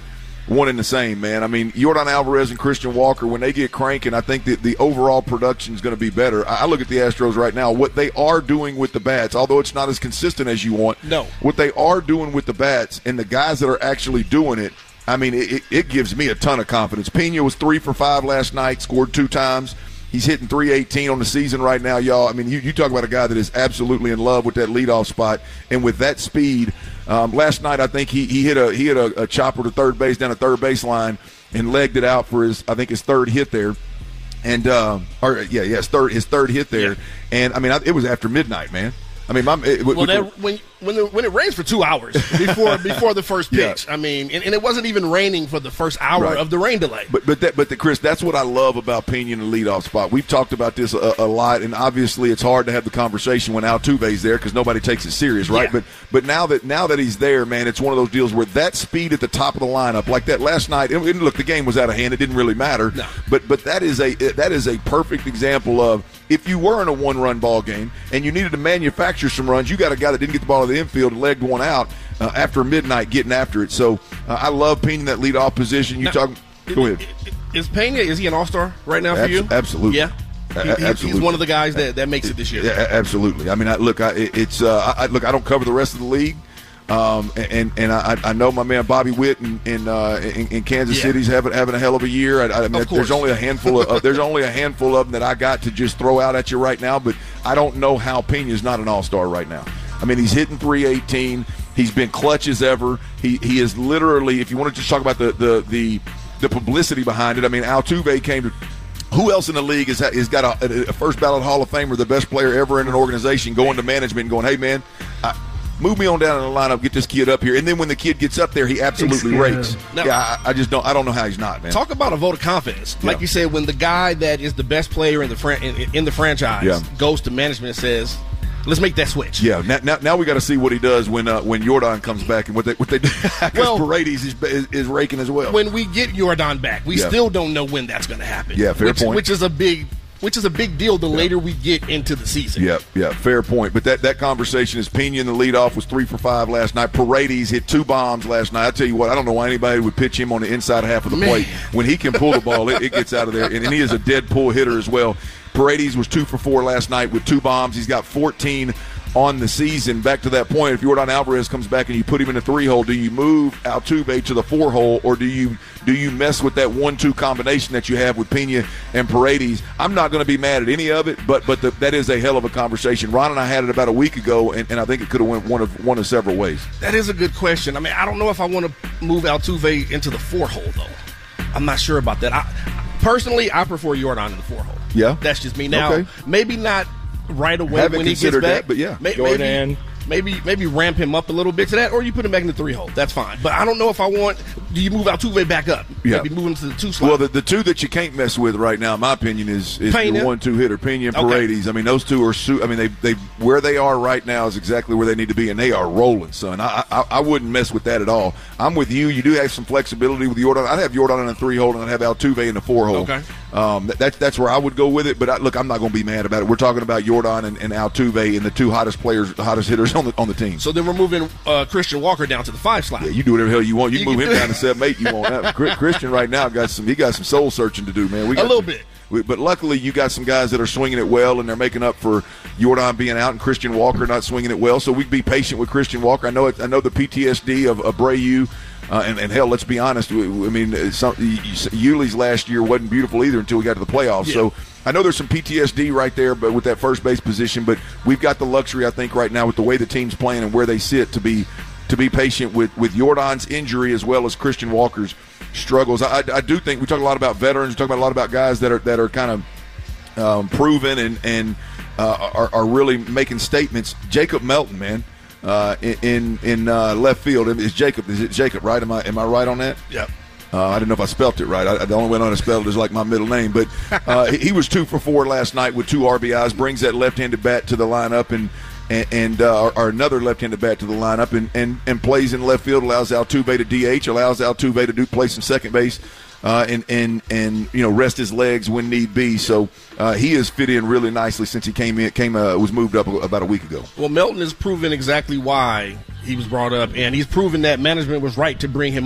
Speaker 8: one and the same, man. I mean, Yordan Alvarez and Christian Walker, when they get cranking, I think that the overall production is going to be better. I look at the Astros right now, what they are doing with the bats, although it's not as consistent as you want.
Speaker 9: No.
Speaker 8: What they are doing with the bats and the guys that are actually doing it, I mean, it, it gives me a ton of confidence. Pena was three for five last night, scored two times. He's hitting three eighteen on the season right now, y'all. I mean, you, you talk about a guy that is absolutely in love with that leadoff spot, and with that speed. Um, last night, I think he, he hit a he hit a, a chopper to third base down the third baseline and legged it out for his I think his third hit there, and uh, or yeah, yeah, his third his third hit there, yeah. And I mean, I, it was after midnight, man. I mean, my, it,
Speaker 9: well,
Speaker 8: with,
Speaker 9: that, when when the, when it rains for two hours before before the first pitch,
Speaker 8: yeah.
Speaker 9: I mean, and, and it wasn't even raining for the first hour
Speaker 8: right.
Speaker 9: of the rain delay.
Speaker 8: But but that, but the, Chris, that's what I love about Pena in the leadoff spot. We've talked about this a, a lot, and obviously it's hard to have the conversation when Altuve's there because nobody takes it serious, right?
Speaker 9: Yeah.
Speaker 8: But but now that now that he's there, man, it's one of those deals where that speed at the top of the lineup, like that last night. And, and look, the game was out of hand; it didn't really matter.
Speaker 9: No.
Speaker 8: But but that is a that is a perfect example of if you were in a one-run ball game and you needed to manufacture some runs, you got a guy that didn't get the ball to the infield and legged one out uh, after midnight getting after it. So uh, I love Pena in that leadoff position. You
Speaker 9: now,
Speaker 8: talk. Go ahead.
Speaker 9: Is Pena, is he an all-star right now for
Speaker 8: Abs-
Speaker 9: you?
Speaker 8: Absolutely.
Speaker 9: Yeah.
Speaker 8: A-
Speaker 9: he,
Speaker 8: absolutely.
Speaker 9: He's one of the guys that, that makes it this year.
Speaker 8: Yeah, absolutely. I mean, I, look, I, it's uh, I, look. I don't cover the rest of the league, um, and and I, I know my man Bobby Witt in in, uh, in, in Kansas
Speaker 9: yeah.
Speaker 8: City's having having a hell of a year. I, I mean, there's only a handful of uh, there's only a handful of them that I got to just throw out at you right now. But I don't know how Pena's not an all-star right now. I mean, he's hitting three eighteen. He's been clutch as ever. He he is literally, if you want to just talk about the the the, the publicity behind it, I mean, Altuve came to – who else in the league has, has got a, a first ballot Hall of Famer, the best player ever in an organization, going to management and going, hey, man, I, move me on down in the lineup, get this kid up here. And then when the kid gets up there, he absolutely rakes.
Speaker 9: Now,
Speaker 8: yeah, I, I just don't – I don't know how he's not, man.
Speaker 9: Talk about a vote of confidence. Like
Speaker 8: yeah.
Speaker 9: you said, when the guy that is the best player in the fran- in, in the franchise
Speaker 8: yeah.
Speaker 9: goes to management and says – let's make that switch.
Speaker 8: Yeah, now, now, now we got to see what he does when uh, when Yordan comes back and what they what they do. Because
Speaker 9: well,
Speaker 8: Paredes is, is, is raking as well.
Speaker 9: When we get Yordan back, we
Speaker 8: yeah.
Speaker 9: still don't know when that's going to happen.
Speaker 8: Yeah, fair
Speaker 9: which,
Speaker 8: point.
Speaker 9: Which is a big, which is a big deal. The
Speaker 8: yeah.
Speaker 9: later we get into the season.
Speaker 8: Yeah, yeah, fair point. But that, that conversation is Pena in the leadoff was three for five last night. Paredes hit two bombs last night. I tell you what, I don't know why anybody would pitch him on the inside half of the
Speaker 9: Man.
Speaker 8: plate. When he can pull the ball, it, it gets out of there, and, and he is a dead pull hitter as well. Paredes was two for four last night with two bombs. He's got fourteen on the season. Back to that point, if Yordan Alvarez comes back and you put him in the three hole, do you move Altuve to the four hole, or do you do you mess with that one two combination that you have with Pena and Paredes? I'm not going to be mad at any of it, but but the, that is a hell of a conversation. Ron and I had it about a week ago, and, and I think it could have went one of one of several ways.
Speaker 9: That is a good question. I mean, I don't know if I want to move Altuve into the four hole though. I'm not sure about that. I, personally, I prefer Yordan in the four hole.
Speaker 8: Yeah,
Speaker 9: that's just me. Now,
Speaker 8: okay.
Speaker 9: maybe not right away
Speaker 8: Haven't
Speaker 9: when he gets
Speaker 8: considered
Speaker 9: back,
Speaker 8: that, but yeah,
Speaker 9: May,
Speaker 14: Jordan.
Speaker 9: maybe maybe maybe ramp him up a little bit to that, or you put him back in the three hole. That's fine. But I don't know if I want. Do you move Altuve back up?
Speaker 8: Yeah.
Speaker 9: Maybe move him to the two slot.
Speaker 8: Well, the, the two that you can't mess with right now, in my opinion, is, is
Speaker 9: Pena.
Speaker 8: your one-two hitter, Pena and
Speaker 9: Okay.
Speaker 8: Paredes. I mean, those two are. Su- I mean, they they where they are right now is exactly where they need to be, and they are rolling, son. I I, I wouldn't mess with that at all. I'm with you. You do have some flexibility with Yordan. I'd have Yordan in the three hole, and I'd have Altuve in the four hole.
Speaker 9: Okay.
Speaker 8: Um, that, that's that's where I would go with it. But I, look, I'm not going to be mad about it. We're talking about Yordan and, and Altuve and the two hottest players, the hottest hitters on the on the team.
Speaker 9: So then we're moving uh, Christian Walker down to the five slot.
Speaker 8: Yeah, you do whatever the hell you want. You,
Speaker 9: You
Speaker 8: can move
Speaker 9: can
Speaker 8: him
Speaker 9: do
Speaker 8: down to seven, eight. You want that? Christian right now got some. He got some soul searching to do, man. We got
Speaker 9: a little
Speaker 8: some,
Speaker 9: bit.
Speaker 8: we, but luckily, you got some guys that are swinging it well, and they're making up for Yordan being out and Christian Walker not swinging it well. So we be patient with Christian Walker. I know. It, I know the P T S D of Abreu. Uh, and, and hell, let's be honest. We, I mean, some, Yuli's last year wasn't beautiful either until we got to the playoffs.
Speaker 9: Yeah.
Speaker 8: So I know there's some P T S D right there, but with that first base position. But we've got the luxury, I think, right now with the way the team's playing and where they sit to be to be patient with with Yordan's injury as well as Christian Walker's struggles. I, I do think we talk a lot about veterans. We talk about a lot about guys that are that are kind of um, proven and and uh, are, are really making statements. Jacob Melton, man. Uh, in in uh, left field, is Jacob? Is it Jacob? Right? Am I am I right on that?
Speaker 9: Yep.
Speaker 8: Uh, I didn't know if I spelt it right. I, the only way I know how to spell it is like my middle name. But uh, he, he was two for four last night with two R B Is. Brings that left-handed bat to the lineup and and, and uh, or, or another left-handed bat to the lineup and, and, and plays in left field. Allows Altuve to D H. Allows Altuve to do play some second base. Uh, and and and you know rest his legs when need be. So uh, he has fit in really nicely since he came in. Came uh, was moved up about a week ago.
Speaker 9: Well, Melton has proven exactly why he was brought up, and he's proven that management was right to bring him up.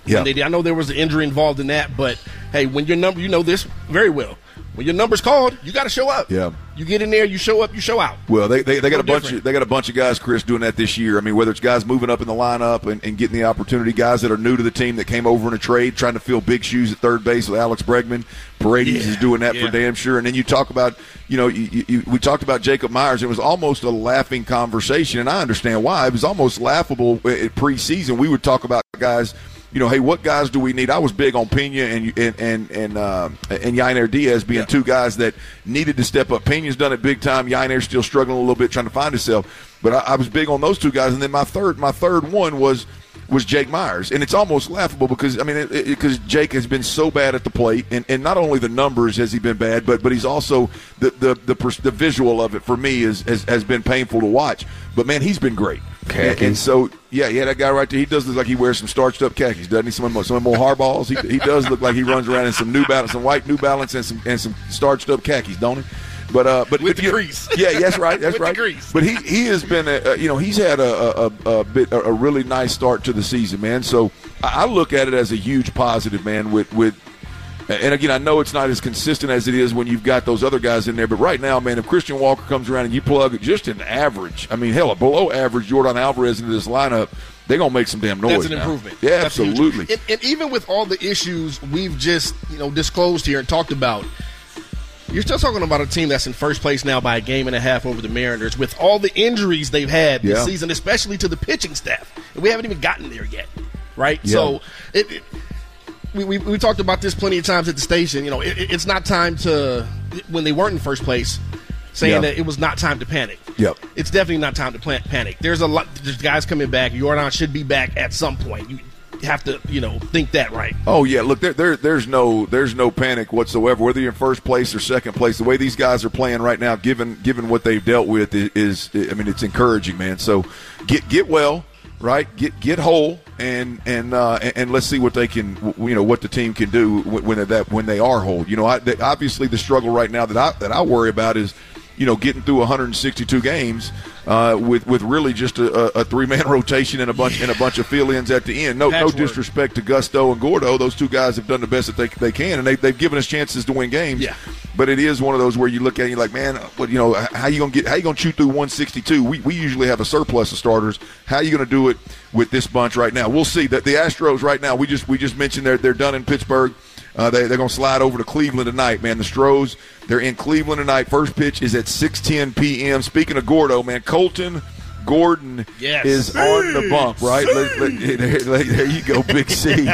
Speaker 8: Yeah.
Speaker 9: They, I know there was an injury involved in that, but hey, when your number, you know this very well. When your number's called, you got to show up.
Speaker 8: Yeah.
Speaker 9: You get in there, you show up, you show out.
Speaker 8: Well, they they, they got
Speaker 9: No
Speaker 8: a bunch
Speaker 9: different.
Speaker 8: of they got a bunch of guys, Chris, doing that this year. I mean, whether it's guys moving up in the lineup and, and getting the opportunity, guys that are new to the team that came over in a trade, trying to fill big shoes at third base with Alex Bregman. Paredes
Speaker 9: Yeah,
Speaker 8: is doing that
Speaker 9: yeah.
Speaker 8: for damn sure. And then you talk about, you know, you, you, we talked about Jacob Myers. It was almost a laughing conversation, and I understand why. It was almost laughable at preseason. We would talk about guys. You know, hey, what guys do we need? I was big on Pena and and and and, uh, and Yainer Diaz being yeah. two guys that needed to step up. Pena's done it big time. Yainer's still struggling a little bit, trying to find himself. But I, I was big on those two guys. And then my third, my third one was was Jake Myers, and it's almost laughable because I mean, because Jake has been so bad at the plate, and, and not only the numbers has he been bad, but but he's also the the the, the visual of it for me is has, has been painful to watch. But man, he's been great. And, and so, yeah, yeah, that guy right there, he does look like he wears some starched up khakis, doesn't he? Some more, some more Harballs. He, he does look like he runs around in some New Balance, some white New Balance, and some and some starched up khakis, don't he? But uh, but
Speaker 9: with
Speaker 8: but
Speaker 9: the
Speaker 8: you,
Speaker 9: grease.
Speaker 8: Yeah, that's right, that's
Speaker 9: with
Speaker 8: right.
Speaker 9: The grease.
Speaker 8: But he he has been, a, a, you know, he's had a a, a bit a really nice start to the season, man. So I, I look at it as a huge positive, man. With with. And, again, I know it's not as consistent as it is when you've got those other guys in there. But right now, man, if Christian Walker comes around and you plug just an average, I mean, hell, a below average Jordan Alvarez into this lineup, they're going to make some damn noise.
Speaker 9: That's an
Speaker 8: now.
Speaker 9: improvement.
Speaker 8: Yeah,
Speaker 9: That's
Speaker 8: absolutely.
Speaker 9: And, and even with all the issues we've just, you know, disclosed here and talked about, you're still talking about a team that's in first place now by a game and a half over the Mariners with all the injuries they've had this
Speaker 8: Yeah.
Speaker 9: season, especially to the pitching staff. And we haven't even gotten there yet, right?
Speaker 8: Yeah.
Speaker 9: So it, it We, we we talked about this plenty of times at the station. You know, it, it's not time to, when they weren't in first place, saying
Speaker 8: Yeah.
Speaker 9: that it was not time to panic.
Speaker 8: Yep.
Speaker 9: It's definitely not time to plan, panic. There's a lot. There's guys coming back. Jordan should be back at some point. You have to, you know, think that right.
Speaker 8: Oh yeah, look, there, there there's no there's no panic whatsoever. Whether you're in first place or second place, the way these guys are playing right now, given given what they've dealt with, is, is I mean, it's encouraging, man. So get get well. Right, get get whole, and and uh, and, and let's see what they can, you know, what the team can do when they're that when they are whole. You know, I, they, obviously the struggle right now that I that I worry about is, you know, getting through one hundred sixty-two games uh, with with really just a, a three man rotation and a bunch and a bunch of fill-ins at the end. No no disrespect to Gusto and Gordo; those two guys have done the best that they they can, and they they've given us chances to win games.
Speaker 9: Yeah.
Speaker 8: But it is one of those where you look at it, you're like, man, what you know, how you gonna get, how you gonna chew through one sixty-two? We we usually have a surplus of starters. How you gonna do it with this bunch right now? We'll see. That the Astros right now, we just we just mentioned they're they're done in Pittsburgh. Uh, they they're gonna slide over to Cleveland tonight, man. The Stros, they're in Cleveland tonight. First pitch is at six ten p.m. Speaking of Gordo, man, Colton Gordon
Speaker 9: yes.
Speaker 8: is
Speaker 9: C.
Speaker 8: on the bump, right? Let, let, there, there you go, Big C.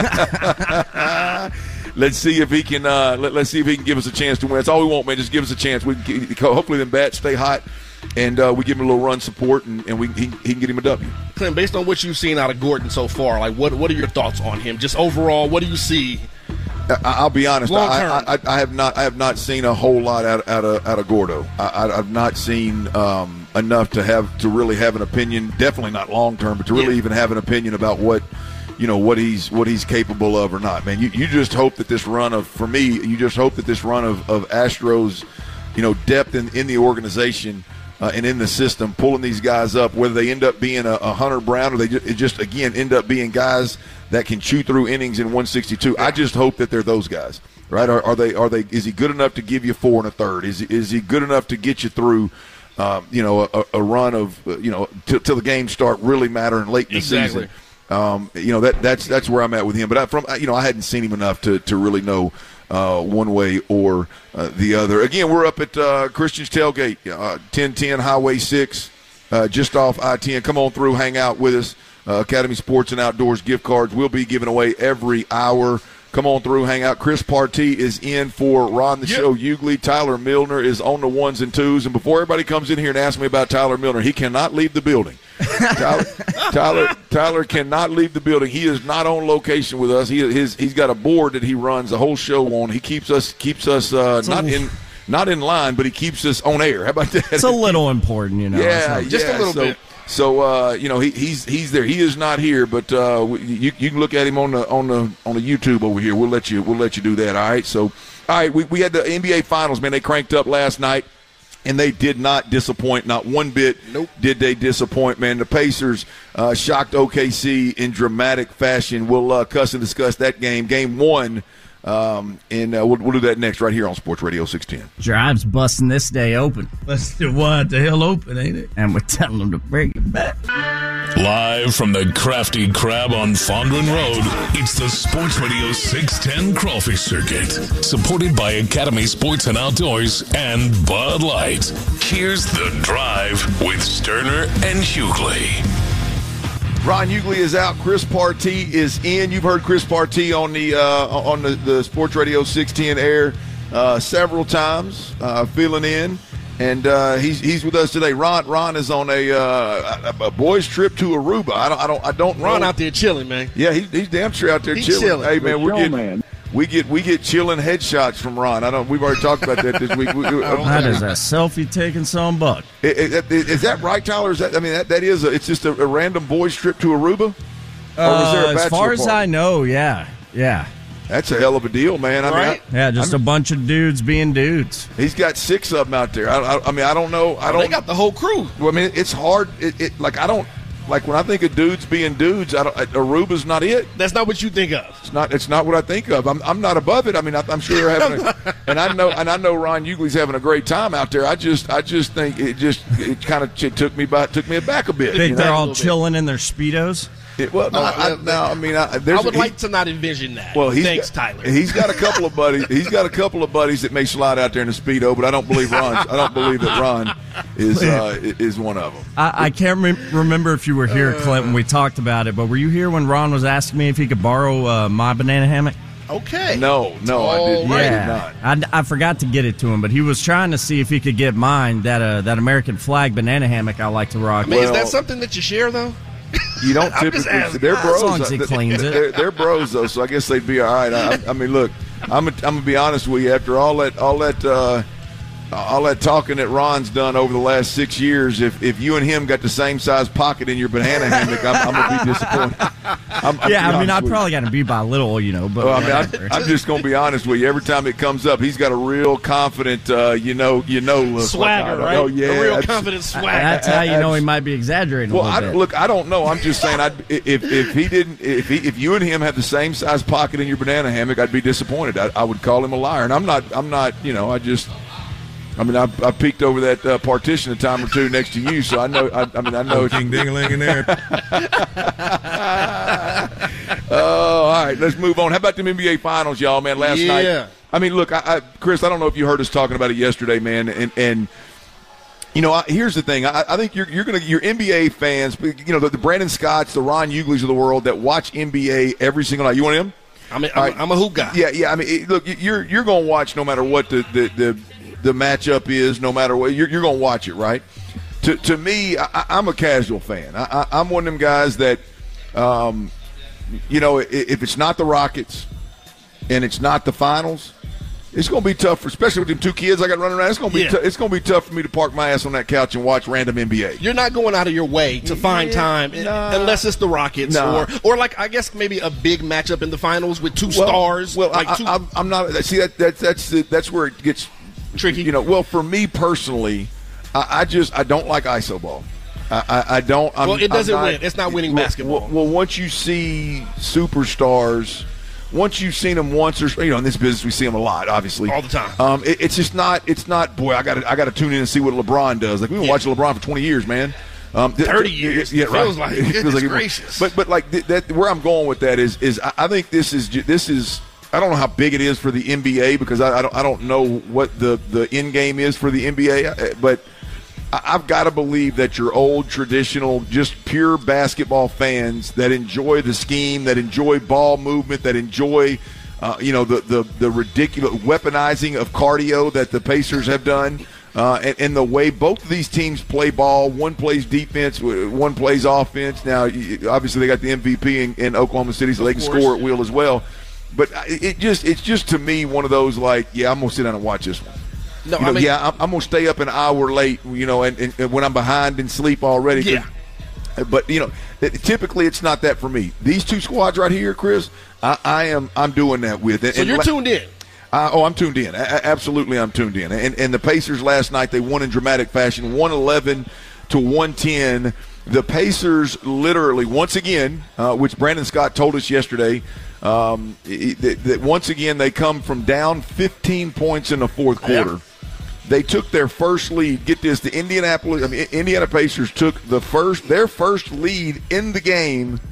Speaker 8: Let's see if he can. Uh, let, let's see if he can give us a chance to win. That's all we want, man. Just give us a chance. We can get, hopefully them bats stay hot, and uh, we give him a little run support, and, and we he, he can get him a W.
Speaker 9: Clint, based on what you've seen out of Gordon so far, like what what are your thoughts on him? Just overall, what do you see?
Speaker 8: I, I'll be honest.
Speaker 9: Long
Speaker 8: I,
Speaker 9: term.
Speaker 8: I, I have not. I have not seen a whole lot out, out of out of Gordo. I, I, I've not seen um, enough to have to really have an opinion. Definitely not long term, but to really
Speaker 9: Yeah.
Speaker 8: even have an opinion about what. You know what he's what he's capable of or not, man. You you just hope that this run of for me, you just hope that this run of, of Astros, you know, depth in, in the organization uh, and in the system, pulling these guys up, whether they end up being a, a Hunter Brown or they just, it just again end up being guys that can chew through innings in one sixty-two. I just hope that they're those guys, right? Are, are they are they? Is he good enough to give you four and a third? Is is he good enough to get you through? Um, you know, a, a run of uh, you know till, till the games start really mattering late in the
Speaker 9: Exactly.
Speaker 8: season. Um, you know that that's that's where I'm at with him. But I, from you know, I hadn't seen him enough to to really know uh, one way or uh, the other. Again, we're up at uh, Christian's Tailgate, uh, ten ten Highway six, uh, just off I ten. Come on through, hang out with us. Uh, Academy Sports and Outdoors gift cards will be given away every hour. Come on through, hang out. Chris Partee is in for Ron the
Speaker 9: Yep.
Speaker 8: Show Hughley. Tyler Milner is on the ones and twos. And before everybody comes in here and asks me about Tyler Milner, he cannot leave the building. Tyler, Tyler Tyler cannot leave the building. He is not on location with us. He his he's got a board that he runs the whole show on. He keeps us keeps us uh, not in not in line, but he keeps us on air. How about that?
Speaker 10: It's a little important, you know.
Speaker 8: Yeah,
Speaker 10: It's not-
Speaker 9: just a
Speaker 8: yeah,
Speaker 9: little
Speaker 8: so,
Speaker 9: bit.
Speaker 8: So uh, you know he, he's he's there. He is not here, but uh, you you can look at him on the on the on the YouTube over here. We'll let you we'll let you do that. All right. So all right, we we had the N B A Finals, man. They cranked up last night. And they did not disappoint, not one bit.
Speaker 9: Nope.
Speaker 8: Did they disappoint, man? The Pacers uh, shocked O K C in dramatic fashion. We'll uh, cuss and discuss that game, game one, um, and uh, we'll, we'll do that next right here on Sports Radio six ten.
Speaker 10: Drive's busting this day open.
Speaker 11: Busted what? The hell open, ain't it?
Speaker 10: And we're telling them to bring it back.
Speaker 12: Live from the Crafty Crab on Fondren Road, it's the Sports Radio six ten Crawfish Circuit. Supported by Academy Sports and Outdoors and Bud Light. Here's The Drive with Sterner and Hughley.
Speaker 8: Ron Hughley is out. Chris Partee is in. You've heard Chris Partee on the uh, on the, the Sports Radio six ten air uh, several times, uh, filling in. And uh, he's he's with us today. Ron Ron is on a uh, a, a boys trip to Aruba. I don't I don't I don't
Speaker 9: Ron
Speaker 8: know.
Speaker 9: out there chilling, man.
Speaker 8: Yeah, he's he's damn sure out there
Speaker 9: He's
Speaker 8: chilling.
Speaker 9: chilling.
Speaker 8: Hey man, we're getting
Speaker 13: man.
Speaker 8: we get we get chilling headshots from Ron. I don't. We've already talked about that this week. We, we,
Speaker 10: That is a selfie taking some buck.
Speaker 8: Is, is, is that right, Tyler? Is that I mean that, that is a, it's just a, a random boys trip to Aruba? Or was there a
Speaker 10: Uh, as far as
Speaker 8: bachelor
Speaker 10: I
Speaker 8: party?
Speaker 10: know, yeah, yeah.
Speaker 8: That's a hell of a deal, man. I
Speaker 9: Right?
Speaker 8: mean, I,
Speaker 10: Yeah, just
Speaker 8: I'm-
Speaker 10: a bunch of dudes being dudes.
Speaker 8: he's got six of them out there. I, I, I mean, I don't know. I
Speaker 9: Oh,
Speaker 8: don't.
Speaker 9: they got the whole crew.
Speaker 8: Well, I mean, it's hard. It, it like I don't like when I think of dudes being dudes. I don't. Aruba's not it.
Speaker 9: That's not what you think of.
Speaker 8: It's not. It's not what I think of. I'm. I'm not above it. I mean, I, I'm sure they're having. A, and I know. And I know Ron Hughley's having a great time out there. I just. I just think it just. It kind of took me by. Took me aback a bit.
Speaker 10: Think
Speaker 8: you
Speaker 10: they're
Speaker 8: know?
Speaker 10: all chilling in their Speedos?
Speaker 8: It, well, no,
Speaker 9: Oh,
Speaker 8: I,
Speaker 9: uh,
Speaker 8: no, I mean, I, there's
Speaker 9: I would
Speaker 8: he-
Speaker 9: like to not envision that.
Speaker 8: Well, he's
Speaker 9: Thanks,
Speaker 8: got,
Speaker 9: Tyler.
Speaker 8: He's got a couple of buddies. He's got a couple of buddies that may slide out there in a Speedo, but I don't believe Ron. I don't believe that Ron is uh, is one of them.
Speaker 10: I, I can't rem- remember if you were here, Clint, when we talked about it, but were you here when Ron was asking me if he could borrow uh, my banana hammock?
Speaker 9: Okay.
Speaker 8: No, no, I did, I did not.
Speaker 10: I, I forgot to get it to him, but he was trying to see if he could get mine, that uh, that American flag banana hammock I like to rock.
Speaker 9: I mean, is
Speaker 8: Well-
Speaker 9: that something that you share, though?
Speaker 8: You don't
Speaker 9: I'm just
Speaker 8: typically.
Speaker 9: asking.
Speaker 8: They're
Speaker 10: As
Speaker 8: bros.
Speaker 10: long as he cleans it.
Speaker 8: They're, they're bros though, so I guess they'd be all right. I, I mean, look, I'm. I'm gonna be honest with you. After all that, all that, uh, all that talking that Ron's done over the last six years, if if you and him got the same size pocket in your banana hammock, I'm, I'm gonna be disappointed. I'm, I'm
Speaker 10: yeah, I mean, I
Speaker 8: honest with you.
Speaker 10: probably got to be by little, you know, but
Speaker 8: Well, I mean,
Speaker 10: whatever.
Speaker 8: I, I'm just going to be honest with you. Every time it comes up, he's got a real confident, uh, you know, you know, look.
Speaker 9: Swagger,
Speaker 8: like,
Speaker 9: right?
Speaker 8: Oh yeah,
Speaker 9: A real
Speaker 8: that's-
Speaker 9: confident swagger.
Speaker 10: That's how you know he might be exaggerating
Speaker 8: Well,
Speaker 10: a
Speaker 8: I,
Speaker 10: little bit.
Speaker 8: look, I don't know. I'm just saying, I'd, if if he didn't, if he, if you and him had the same size pocket in your banana hammock, I'd be disappointed. I, I would call him a liar, and I'm not. I'm not. You know, I just. I mean, I, I peeked over that uh, partition a time or two next to you, so I know. I, I mean, I know.
Speaker 19: King Ding-a-ling in there.
Speaker 8: Oh, all right. Let's move on. How about them N B A Finals, y'all? Man, last
Speaker 9: Yeah.
Speaker 8: night. I mean, look, I, I, Chris. I don't know if you heard us talking about it yesterday, man, and and. You know, I, here's the thing. I, I think you're you're gonna your N B A fans. You know, the, the Brandon Scotts, the Ron Hughleys of the world that watch N B A every single night. You want him?
Speaker 9: I'm a, I'm, a, I'm a hoop guy.
Speaker 8: Yeah, yeah. I mean, it, look, you're you're gonna watch no matter what the the the, the matchup is. No matter what, you're you're gonna watch it, right? To to me, I, I'm a casual fan. I, I, I'm one of them guys that, um, you know, if, if it's not the Rockets and it's not the finals. It's going to be tough, for, especially with them two kids I got running around. It's going to be
Speaker 9: Yeah.
Speaker 8: t- it's going to be tough for me to park my ass on that couch and watch random N B A.
Speaker 9: You're not going out of your way to find
Speaker 8: Yeah,
Speaker 9: time
Speaker 8: nah.
Speaker 9: unless it's the Rockets
Speaker 8: Nah.
Speaker 9: or or like I guess maybe a big matchup in the finals with two
Speaker 8: Well,
Speaker 9: stars.
Speaker 8: Well,
Speaker 9: like
Speaker 8: I,
Speaker 9: two,
Speaker 8: I, I'm- I'm not. See that, that that's the, that's where it gets
Speaker 9: tricky.
Speaker 8: You know, well, for me personally, I, I just I don't like iso ball. I, I, I don't. I'm,
Speaker 9: Well, it doesn't
Speaker 8: I'm not,
Speaker 9: win. It's not winning
Speaker 8: well,
Speaker 9: basketball.
Speaker 8: Well, well, once you see superstars. Once you've seen them once, or you know, in this business we see them a lot, obviously,
Speaker 9: all the time.
Speaker 8: Um, it, it's just not. It's not. Boy, I got to. I got to tune in and see what LeBron does. Like we've been
Speaker 9: Yeah.
Speaker 8: watching LeBron for twenty years, man. Um, th-
Speaker 9: thirty
Speaker 8: th-
Speaker 9: years.
Speaker 8: Yeah,
Speaker 9: It
Speaker 8: right.
Speaker 9: feels like.
Speaker 8: It feels
Speaker 9: Goodness
Speaker 8: it-
Speaker 9: gracious.
Speaker 8: But but like th- that, where I'm going with that is is I, I think this is ju- this is. I don't know how big it is for the N B A because I, I don't I don't know what the the end game is for the N B A, uh, but. I've got to believe that your old traditional, just pure basketball fans that enjoy the scheme, that enjoy ball movement, that enjoy, uh, you know, the, the the ridiculous weaponizing of cardio that the Pacers have done, uh, and, and the way both of these teams play ball. One plays defense, one plays offense. Now, obviously, they got the M V P in, in Oklahoma City, so they can score at will as well. But it just it's just to me one of those like, yeah, I'm gonna sit down and watch this one.
Speaker 9: No,
Speaker 8: You know,
Speaker 9: I mean,
Speaker 8: yeah, I'm, I'm going to stay up an hour late, you know, and, and, and when I'm behind in sleep already.
Speaker 9: Yeah.
Speaker 8: But, you know, it, typically it's not that for me. These two squads right here, Chris, I, I am I'm doing that with. And,
Speaker 9: so
Speaker 8: and
Speaker 9: you're
Speaker 8: la-
Speaker 9: tuned in.
Speaker 8: Uh, oh, I'm tuned in. A- absolutely, I'm tuned in. And, and the Pacers last night, they won in dramatic fashion, one eleven to one ten. The Pacers literally, once again, uh, which Brandon Scott told us yesterday, um, that, that once again they come from down fifteen points in the fourth quarter. Yeah. They took their first lead. Get this, the Indianapolis, I mean, Indiana Pacers took the first their first lead in the game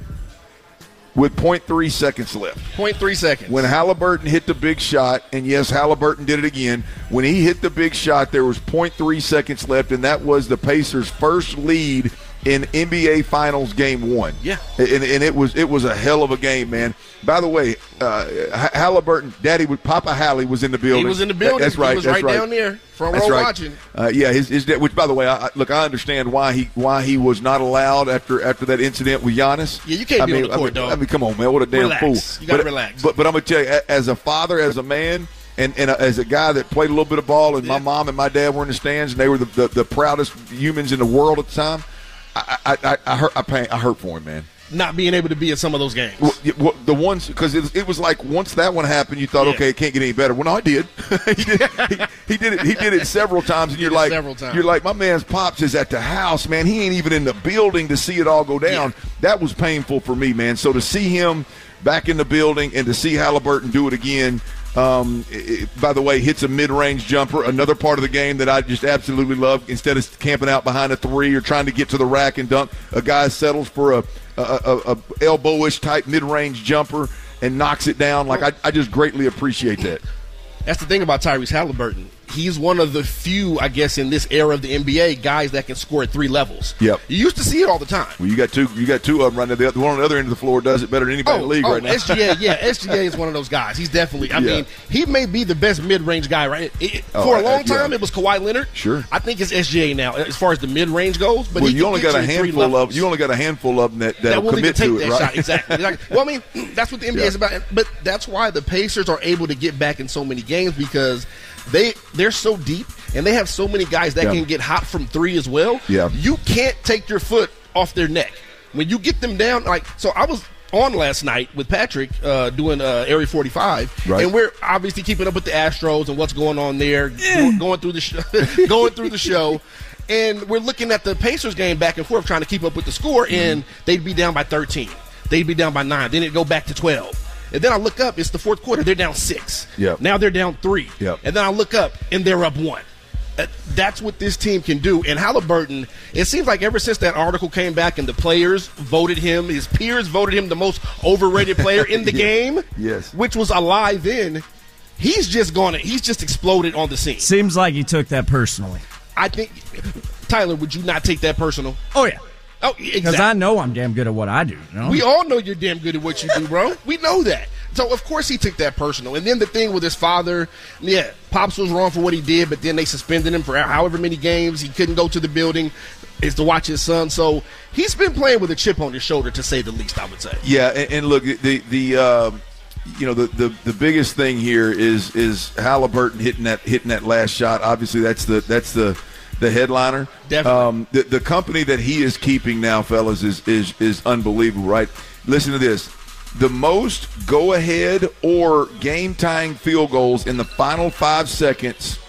Speaker 8: with point three seconds left.
Speaker 9: point three seconds.
Speaker 8: When Halliburton hit the big shot, and yes, Halliburton did it again. When he hit the big shot, there was point three seconds left, and that was the Pacers' first lead in N B A Finals Game One.
Speaker 9: Yeah,
Speaker 8: and, and it was it was a hell of a game, man. By the way, uh, Halliburton, Daddy, Papa Hallie was in the building.
Speaker 9: He was in the building.
Speaker 8: That's right.
Speaker 9: He was
Speaker 8: that's
Speaker 9: right,
Speaker 8: right
Speaker 9: down there, front row
Speaker 8: that's right.
Speaker 9: watching.
Speaker 8: Uh, yeah, his, his dad. Which, by the way, I, look, I understand why he why he was not allowed after after that incident with Giannis.
Speaker 9: Yeah, you can't
Speaker 8: I
Speaker 9: be
Speaker 8: mean,
Speaker 9: on the court,
Speaker 8: I mean,
Speaker 9: dog.
Speaker 8: I mean, come on, man, what a damn
Speaker 9: relax.
Speaker 8: fool.
Speaker 9: You got to
Speaker 8: but,
Speaker 9: relax.
Speaker 8: But but I'm gonna tell you, as a father, as a man. And, and as a guy that played a little bit of ball, and my mom and my dad were in the stands, and they were the, the, the proudest humans in the world at the time, I I, I, I, hurt, I, pain, I hurt for him, man.
Speaker 9: Not being able to be at some of those games.
Speaker 8: Well, well, the ones, because it, it was like once that one happened, you thought, yeah. okay, it can't get any better. Well, no, it did. he, did he, he did it. He did it several times, and you're like,
Speaker 9: several times.
Speaker 8: you're like, my man's pops is at the house, man. He ain't even in the building to see it all go down. Yeah. That was painful for me, man. So to see him back in the building and to see Halliburton do it again. Um, it, by the way, hits a mid-range jumper, another part of the game that I just absolutely love. Instead of camping out behind a three or trying to get to the rack and dunk, a guy settles for a, a, a, a elbow-ish type mid-range jumper and knocks it down. Like I, I just greatly appreciate that.
Speaker 9: That's the thing about Tyrese Halliburton. He's one of the few, I guess, in this era of the N B A, guys that can score at three levels.
Speaker 8: Yep.
Speaker 9: You used to see it all the time.
Speaker 8: Well, you got two. You got two of them right now. The one on the other end of the floor does it better than anybody
Speaker 9: oh,
Speaker 8: in the league
Speaker 9: oh,
Speaker 8: right now.
Speaker 9: S G A, yeah, S G A is one of those guys. He's definitely. I yeah. mean, he may be the best mid-range guy. Right. It,
Speaker 8: oh,
Speaker 9: for a long
Speaker 8: I,
Speaker 9: time,
Speaker 8: yeah.
Speaker 9: it was Kawhi Leonard.
Speaker 8: Sure.
Speaker 9: I think it's S G A now as far as the mid-range goes. But
Speaker 8: well,
Speaker 9: he
Speaker 8: you only got a handful of. You only got a handful of them that
Speaker 9: that will
Speaker 8: commit
Speaker 9: take
Speaker 8: to
Speaker 9: that
Speaker 8: it, right?
Speaker 9: shot. Exactly. exactly. Well, I mean, that's what the N B A yeah. is about. But that's why the Pacers are able to get back in so many games because they they're so deep. And they have so many guys that yeah. can get hot from three as well.
Speaker 8: Yeah.
Speaker 9: You can't take your foot off their neck. When you get them down, like, so I was on last night with Patrick uh, doing uh, Area forty-five.
Speaker 8: Right.
Speaker 9: And we're obviously keeping up with the Astros and what's going on there, yeah. going through the show, going through the show. And we're looking at the Pacers game back and forth trying to keep up with the score, mm-hmm. and they'd be down by thirteen. They'd be down by nine. Then it'd go back to twelve. And then I look up, it's the fourth quarter. They're down six.
Speaker 8: Yep.
Speaker 9: Now they're down three.
Speaker 8: Yep.
Speaker 9: And then I look up, and they're up one. That's what this team can do. And Halliburton, it seems like ever since that article came back and the players voted him, his peers voted him the most overrated player in the
Speaker 8: yes.
Speaker 9: game,
Speaker 8: yes,
Speaker 9: which was a lie then, he's just gone, he's just exploded on the scene.
Speaker 10: Seems like he took that personally.
Speaker 9: I think, Tyler, would you not take that personal?
Speaker 10: Oh, yeah.
Speaker 9: Oh, exactly.
Speaker 10: Because I know I'm damn good at what I do. You know?
Speaker 9: We all know you're damn good at what you do, bro. We know that. So, of course, he took that personal. And then the thing with his father, yeah, Pops was wrong for what he did, but then they suspended him for however many games. He couldn't go to the building is to watch his son. So he's been playing with a chip on his shoulder, to say the least, I would say.
Speaker 8: Yeah, and, and look, the the uh, you know the, the the biggest thing here is is Halliburton hitting that hitting that last shot. Obviously, that's the that's the the headliner.
Speaker 9: Definitely.
Speaker 8: Um, the the company that he is keeping now, fellas, is is is unbelievable. Right? Listen to this. The most go-ahead or game-tying field goals in the final five seconds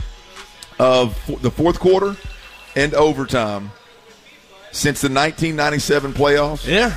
Speaker 8: of the fourth quarter and overtime since the nineteen ninety-seven playoffs.
Speaker 9: Yeah.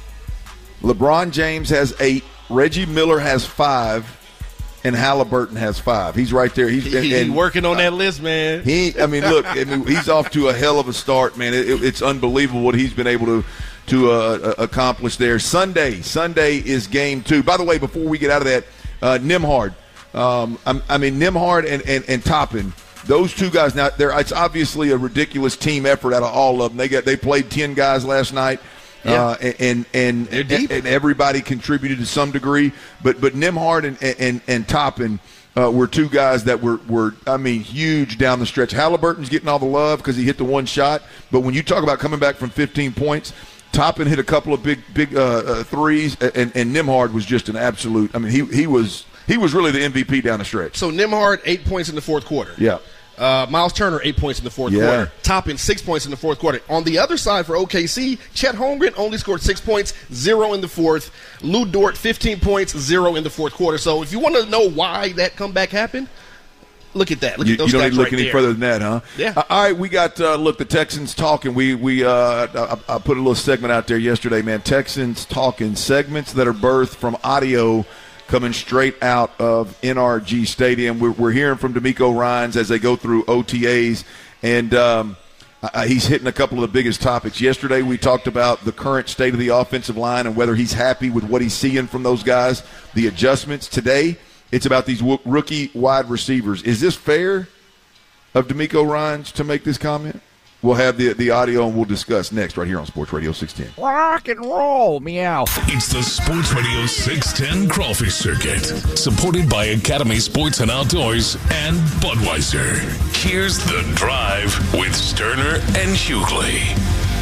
Speaker 8: LeBron James has eight, Reggie Miller has five, and Halliburton has five. He's right there. He's
Speaker 9: he,
Speaker 8: and,
Speaker 9: he working on that list, man.
Speaker 8: He, I mean, look, I mean, he's off to a hell of a start, man. It, it, it's unbelievable what he's been able to to uh, accomplish there. Sunday, Sunday is game two. By the way, before we get out of that, uh, Nembhard. Um, I, I mean, Nembhard and, and, and Toppin, those two guys. Now, they're, it's obviously a ridiculous team effort out of all of them. They got they played ten guys last night.
Speaker 9: Yeah.
Speaker 8: Uh, and and and, and everybody contributed to some degree, but but Nembhard and and and Toppin uh, were two guys that were were I mean huge down the stretch. Halliburton's getting all the love because he hit the one shot, but when you talk about coming back from fifteen points, Toppin hit a couple of big big uh, uh, threes, and and Nembhard was just an absolute. I mean he he was he was really the M V P down the stretch.
Speaker 9: So Nembhard eight points in the fourth quarter.
Speaker 8: Yeah.
Speaker 9: Uh, Miles Turner, eight points in the fourth
Speaker 8: Yeah.
Speaker 9: quarter. Toppin, six points in the fourth quarter. On the other side for O K C, Chet Holmgren only scored six points, zero in the fourth. Lou Dort, fifteen points, zero in the fourth quarter. So if you want to know why that comeback happened, look at that. Look
Speaker 8: You,
Speaker 9: at those
Speaker 8: you don't
Speaker 9: stats
Speaker 8: need to look
Speaker 9: right
Speaker 8: any
Speaker 9: there.
Speaker 8: further than that, huh?
Speaker 9: Yeah.
Speaker 8: Uh, all right, we got uh, look the Texans talking. We we uh, I, I put a little segment out there yesterday, man. Texans talking segments that are birthed from audio coming straight out of N R G Stadium. We're, we're hearing from D'Amico Ryans as they go through O T As, and um, uh, he's hitting a couple of the biggest topics. Yesterday we talked about the current state of the offensive line and whether he's happy with what he's seeing from those guys, the adjustments. Today it's about these w- rookie wide receivers. Is this fair of D'Amico Ryans to make this comment? We'll have the the audio and we'll discuss next right here on Sports Radio six ten.
Speaker 13: Rock and roll, meow.
Speaker 12: It's the Sports Radio six ten Crawfish Circuit, supported by Academy Sports and Outdoors and Budweiser. Here's The Drive with Sterner and Hughley.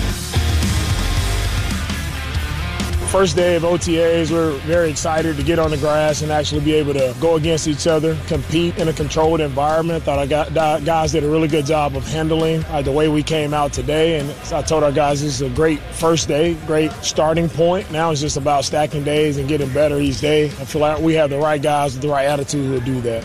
Speaker 14: First day of O T As, we're very excited to get on the grass and actually be able to go against each other, compete in a controlled environment. Thought I got guys did a really good job of handling uh, the way we came out today. And so I told our guys this is a great first day, great starting point. Now it's just about stacking days and getting better each day. I feel like we have the right guys with the right attitude to do that.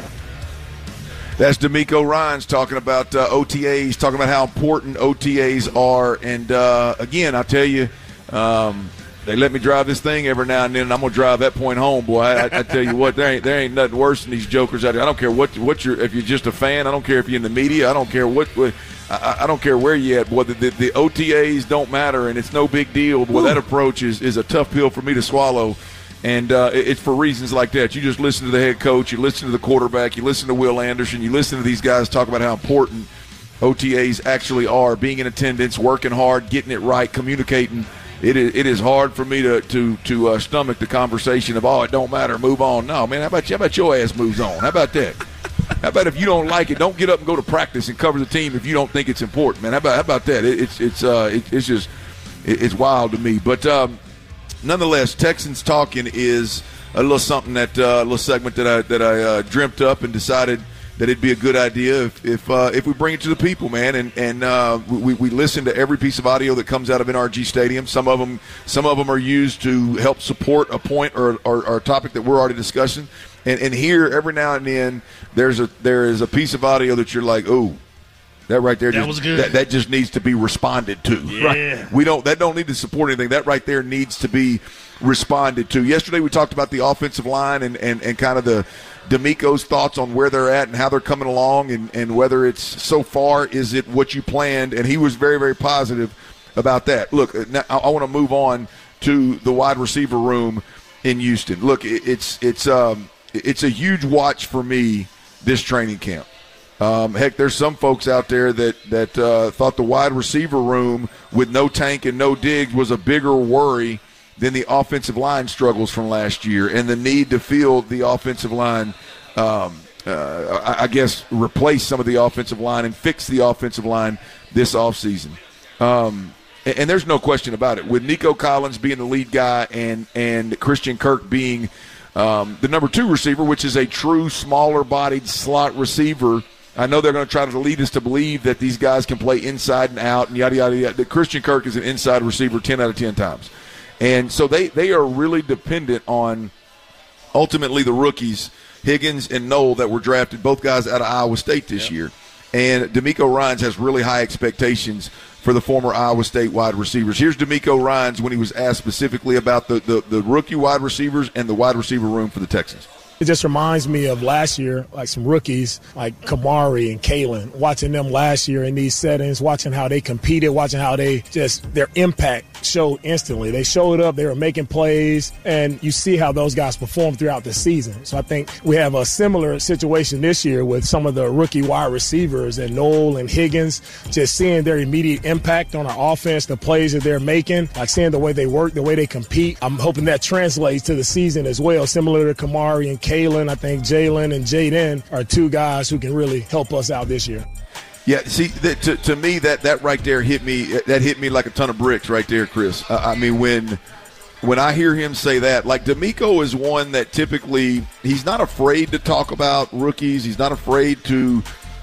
Speaker 8: That's D'Amico Ryans talking about uh, O T As, talking about how important O T As are. And, uh, again, I tell you, um, they let me drive this thing every now and then, and I'm gonna drive that point home, boy. I, I, I tell you what, there ain't there ain't nothing worse than these jokers out there. I don't care what what you're if you're just a fan. I don't care if you're in the media. I don't care what. what I, I don't care where you at, boy. The, the, the O T As don't matter, and it's no big deal. Boy, that approach is, is a tough pill for me to swallow, and uh, it, it's for reasons like that. You just listen to the head coach, you listen to the quarterback, you listen to Will Anderson, you listen to these guys talk about how important O T As actually are. Being in attendance, working hard, getting it right, communicating. It is it is hard for me to to to uh, stomach the conversation of, oh, it don't matter, move on. No, man, how about you? How about your ass moves on? How about that? How about if you don't like it, don't get up and go to practice and cover the team if you don't think it's important, man. How about how about that? It, it's it's uh it, it's just it, it's wild to me. But um, nonetheless, Texans talking is a little something that uh, a little segment that I that I uh, dreamt up and decided that it'd be a good idea if if, uh, if we bring it to the people, man, and and uh, we we listen to every piece of audio that comes out of N R G Stadium. Some of them some of them are used to help support a point or or, or a topic that we're already discussing, and and here every now and then there's a there is a piece of audio that you're like, oh, that right there,
Speaker 9: That
Speaker 8: just,
Speaker 9: was good.
Speaker 8: That, that just needs to be responded to.
Speaker 9: Yeah.
Speaker 8: Right? We don't that don't need to support anything. That right there needs to be responded to. Yesterday we talked about the offensive line and and, and kind of the D'Amico's thoughts on where they're at and how they're coming along, and, and whether it's so far, is it what you planned? And he was very, very positive about that. Look, now I, I want to move on to the wide receiver room in Houston. Look, it, it's it's um, it's a huge watch for me this training camp. Um, heck, there's some folks out there that that uh, thought the wide receiver room with no Tank and no Diggs was a bigger worry than the offensive line struggles from last year and the need to field the offensive line, um, uh, I, I guess, replace some of the offensive line and fix the offensive line this offseason. Um, and, and there's no question about it. With Nico Collins being the lead guy and, and Christian Kirk being um, the number two receiver, which is a true smaller-bodied slot receiver, I know they're going to try to lead us to believe that these guys can play inside and out and yada, yada, yada. That Christian Kirk is an inside receiver ten out of ten times. And so they, they are really dependent on ultimately the rookies, Higgins and Knoll, that were drafted, both guys out of Iowa State this yep. year. And D'Amico Ryans has really high expectations for the former Iowa State wide receivers. Here's D'Amico Ryans when he was asked specifically about the, the, the rookie wide receivers and the wide receiver room for the Texans.
Speaker 14: It just reminds me of last year, like some rookies like Kamari and Kalen, watching them last year in these settings, watching how they competed, watching how they just, their impact showed instantly. They showed up, they were making plays, and you see how those guys perform throughout the season. So I think we have a similar situation this year with some of the rookie wide receivers and Knoll and Higgins, just seeing their immediate impact on our offense, the plays that they're making, like seeing the way they work, the way they compete. I'm hoping that translates to the season as well, similar to Kamari and Kalen. I think Jalen and Jaden are two guys who can really help us out this year.
Speaker 8: Yeah, see, that, to, to me, that, that right there hit me. That hit me like a ton of bricks right there, Chris. Uh, I mean, when when I hear him say that, like D'Amico is one that typically he's not afraid to talk about rookies. He's not afraid to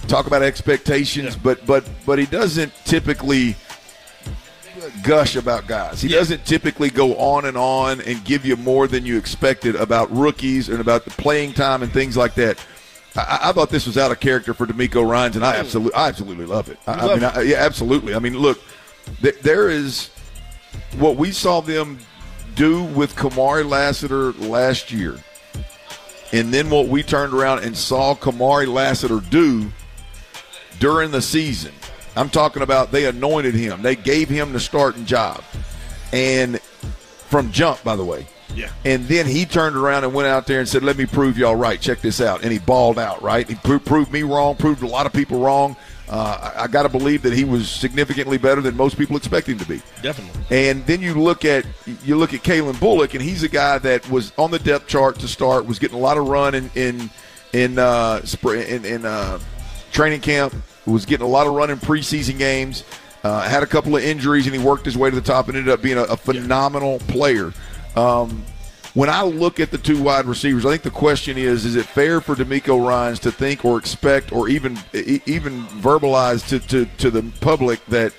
Speaker 8: talk about expectations,
Speaker 9: Yeah.
Speaker 8: but but but he doesn't typically gush about guys. He
Speaker 9: Yeah.
Speaker 8: doesn't typically go on and on and give you more than you expected about rookies and about the playing time and things like that. I, I thought this was out of character for D'Amico Ryans, and I absolutely, I absolutely love it. I, I
Speaker 9: love
Speaker 8: mean,
Speaker 9: it.
Speaker 8: I, yeah, absolutely. I mean, look, th- there is what we saw them do with Kamari Lassiter last year, and then what we turned around and saw Kamari Lassiter do during the season. I'm talking about they anointed him. They gave him the starting job. And from jump, by the way.
Speaker 9: Yeah.
Speaker 8: And then he turned around and went out there and said, let me prove y'all right. Check this out. And he balled out, right? He pro- proved me wrong, proved a lot of people wrong. Uh, I, I got to believe that he was significantly better than most people expect him to be.
Speaker 9: Definitely.
Speaker 8: And then you look at you look at Kalen Bullock, and he's a guy that was on the depth chart to start, was getting a lot of run in in in uh, spring, in, in uh, training camp, was getting a lot of run in preseason games. Uh, had a couple of injuries, and he worked his way to the top and ended up being a, a phenomenal player. Um, when I look at the two wide receivers, I think the question is: is it fair for D'Amico Ryans to think or expect or even even verbalize to, to, to the public that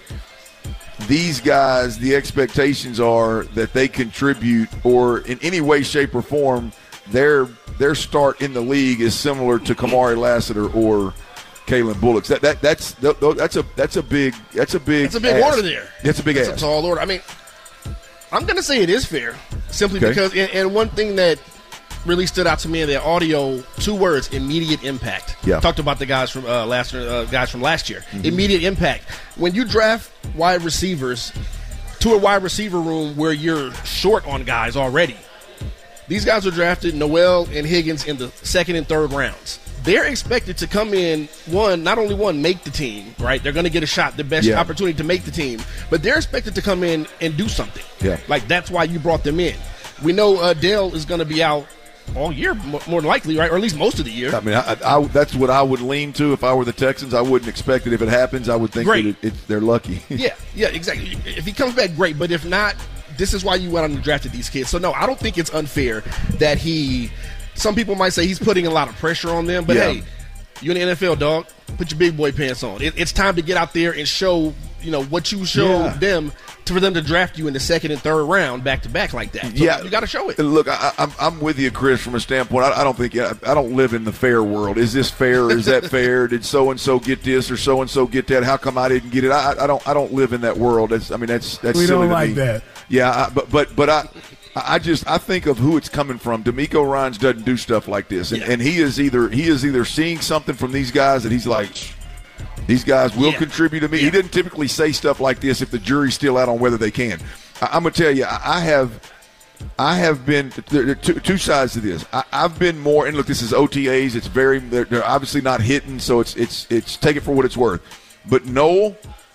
Speaker 8: these guys, the expectations are that they contribute, or in any way, shape, or form, their their start in the league is similar to Kamari Lassiter or Kalen Bullock? That that that's that's a that's a big that's a big
Speaker 9: That's a big
Speaker 8: ask.
Speaker 9: order there.
Speaker 8: That's a big
Speaker 9: That's
Speaker 8: ask.
Speaker 9: a tall order. I mean, I'm going to say it is fair, simply
Speaker 8: Okay.
Speaker 9: because, and, and one thing that really stood out to me in the audio, two words: immediate impact.
Speaker 8: Yeah.
Speaker 9: Talked about the guys from uh, last uh, guys from last year.
Speaker 8: Mhm.
Speaker 9: Immediate impact. When you draft wide receivers to a wide receiver room where you're short on guys already, these guys are drafted, Noel and Higgins, in the second and third rounds. They're expected to come in, one, not only one, make the team, right? They're going to get a shot, the best
Speaker 8: Yeah.
Speaker 9: opportunity to make the team, but they're expected to come in and do something.
Speaker 8: Yeah.
Speaker 9: Like, that's why you brought them in. We know uh, Dale is going to be out all year, mo- more than likely, right? Or at least most of the year.
Speaker 8: I mean, I, I, that's what I would lean to if I were the Texans. I wouldn't expect it. If it happens, I would think
Speaker 9: Great.
Speaker 8: that it, it, they're lucky.
Speaker 9: yeah, yeah, exactly. If he comes back, great. But if not, this is why you went on and drafted these kids. So, no, I don't think it's unfair that he – some people might say he's putting a lot of pressure on them. But,
Speaker 8: Yeah.
Speaker 9: hey, you're in the N F L, dog. Put your big boy pants on. It, it's time to get out there and show, you know, what you showed
Speaker 8: Yeah.
Speaker 9: them to, for them to draft you in the second and third round back-to-back like that. So
Speaker 8: Yeah,
Speaker 9: you got to show it.
Speaker 8: Look, I, I'm I'm with you, Chris. From a standpoint, I, I don't think I, I don't live in the fair world. Is this fair? Or is that fair? Did so and so get this or so and so get that? How come I didn't get it? I, I don't I don't live in that world. That's I mean that's that's
Speaker 19: We
Speaker 8: silly
Speaker 19: don't
Speaker 8: to
Speaker 19: like
Speaker 8: me.
Speaker 19: that.
Speaker 8: Yeah, I, but but but I. I just I think of who it's coming from. D'Amico Ryans doesn't do stuff like this, and,
Speaker 9: Yeah.
Speaker 8: and he is either he is either seeing something from these guys that he's like, these guys will
Speaker 9: Yeah.
Speaker 8: contribute to me. He
Speaker 9: Yeah.
Speaker 8: didn't typically say stuff like this if the jury's still out on whether they can. I, I'm gonna tell you, I, I have I have been there are two, two sides to this. I, I've been more, and look, this is O T As. It's very they're, they're obviously not hitting, so it's it's it's take it for what it's worth. But Noel,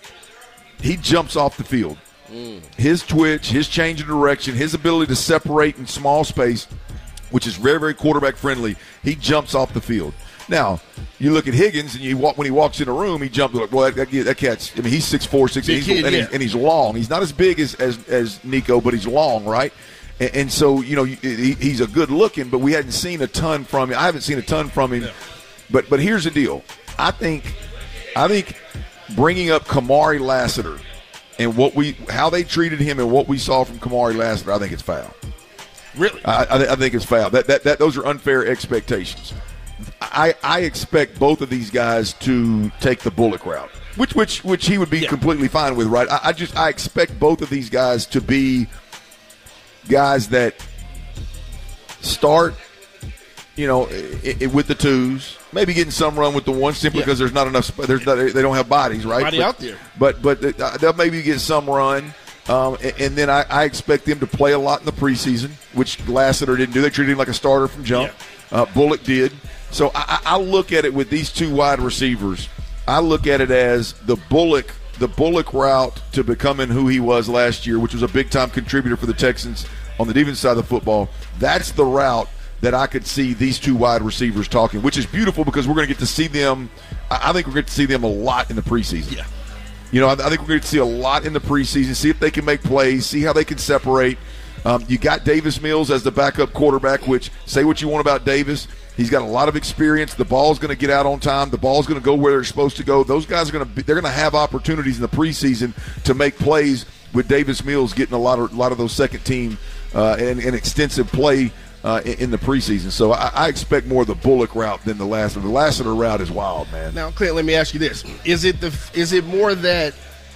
Speaker 8: he jumps off the field. His twitch, his change of direction, his ability to separate in small space, which is very, very quarterback friendly, he jumps off the field. Now, you look at Higgins, and you walk, when he walks in a room, he jumps. Like, well, that, that, that cat's. I mean, he's six four, six
Speaker 9: Big
Speaker 8: he's,
Speaker 9: kid,
Speaker 8: and,
Speaker 9: yeah.
Speaker 8: he's, and he's long. He's not as big as as, as Nico, but he's long, right? And, and so, you know, he, he's a good looking, but we hadn't seen a ton from him. I haven't seen a ton from him.
Speaker 9: Yeah.
Speaker 8: But but here's the deal. I think I think bringing up Kamari Lassiter and what we how they treated him and what we saw from Kamari Lassiter, I think it's foul.
Speaker 9: Really?
Speaker 8: I, I, I think it's foul. That, that that those are unfair expectations. I, I expect both of these guys to take the Bullock route, which which which he would be
Speaker 9: Yeah.
Speaker 8: completely fine with, right? I, I just I expect both of these guys to be guys that start, you know, i i with the twos, maybe getting some run with the ones simply
Speaker 9: Yeah.
Speaker 8: because there's not enough. There's not, they don't have bodies, right?
Speaker 9: Body
Speaker 8: but,
Speaker 9: out there.
Speaker 8: But but they- they'll maybe get some run. Um, and, and then I, I expect them to play a lot in the preseason, which Lassiter didn't do. They treated him like a starter from jump. Uh, Bullock did. So I, I I look at it with these two wide receivers. I look at it as the Bullock, the Bullock route to becoming who he was last year, which was a big time contributor for the Texans on the defense side of the football. That's the route that I could see these two wide receivers talking, which is beautiful because we're going to get to see them. I I think we're going to see them a lot in the preseason.
Speaker 9: Yeah.
Speaker 8: You know, I, I think we're going to see a lot in the preseason, see if they can make plays, see how they can separate. Um, you got Davis Mills as the backup quarterback, which say what you want about Davis. He's got a lot of experience. The ball's going to get out on time. The ball's going to go where they're supposed to go. Those guys are going to be, they're going to have opportunities in the preseason to make plays with Davis Mills getting a lot of a lot of those second team uh, and, and extensive play uh, in, in the preseason. So I, I expect more of the Bullock route than the Lassiter. The Lassiter route is wild, man.
Speaker 9: Now, Clint, let me ask you this: Is it the is it more that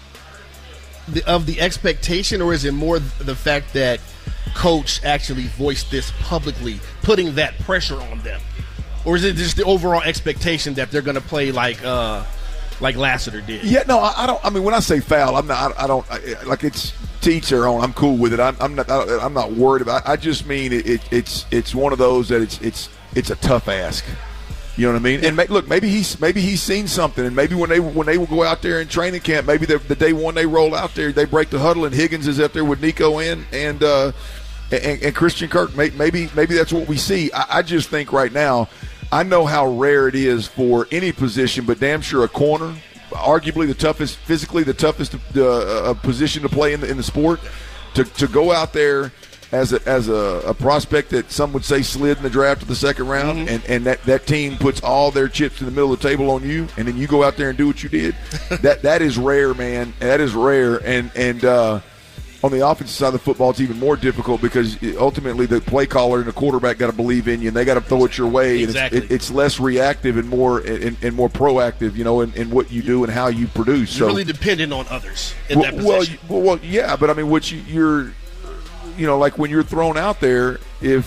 Speaker 9: the, of the expectation, or is it more the fact that Coach actually voiced this publicly, putting that pressure on them? Or is it just the overall expectation that they're going to play like uh, like Lassiter did?
Speaker 8: Yeah, no, I, I don't. I mean, when I say foul, I'm not. I, I don't I, like it's to each their own. I'm cool with it. I'm, I'm not. I, I'm not worried about it. I just mean it, it, it's it's one of those that it's it's it's a tough ask. You know what I mean? And may, look, maybe he's maybe he's seen something, and maybe when they when they will go out there in training camp, maybe the, the day one they roll out there, they break the huddle, and Higgins is up there with Nico and and uh, and, and Christian Kirk. Maybe maybe that's what we see. I, I just think right now. I know how rare it is for any position, but damn sure a corner, arguably the toughest, physically the toughest uh, position to play in the, in the sport, to, to go out there as a, as a, a prospect that some would say slid in the draft to the second round, mm-hmm. and, and that, that team puts all their chips in the middle of the table on you, and then you go out there and do what you did. that that is rare, man. That is rare, and and uh, on the offensive side of the football, it's even more difficult because ultimately the play caller and the quarterback got to believe in you, and they got to throw it your way.
Speaker 9: Exactly.
Speaker 8: And it's, it, it's less reactive and more and, and more proactive, you know, in, in what you do and how you produce.
Speaker 9: You're
Speaker 8: so,
Speaker 9: really dependent on others in
Speaker 8: well,
Speaker 9: that position.
Speaker 8: Well, well, yeah, but I mean, what you, you're, you know, like when you're thrown out there,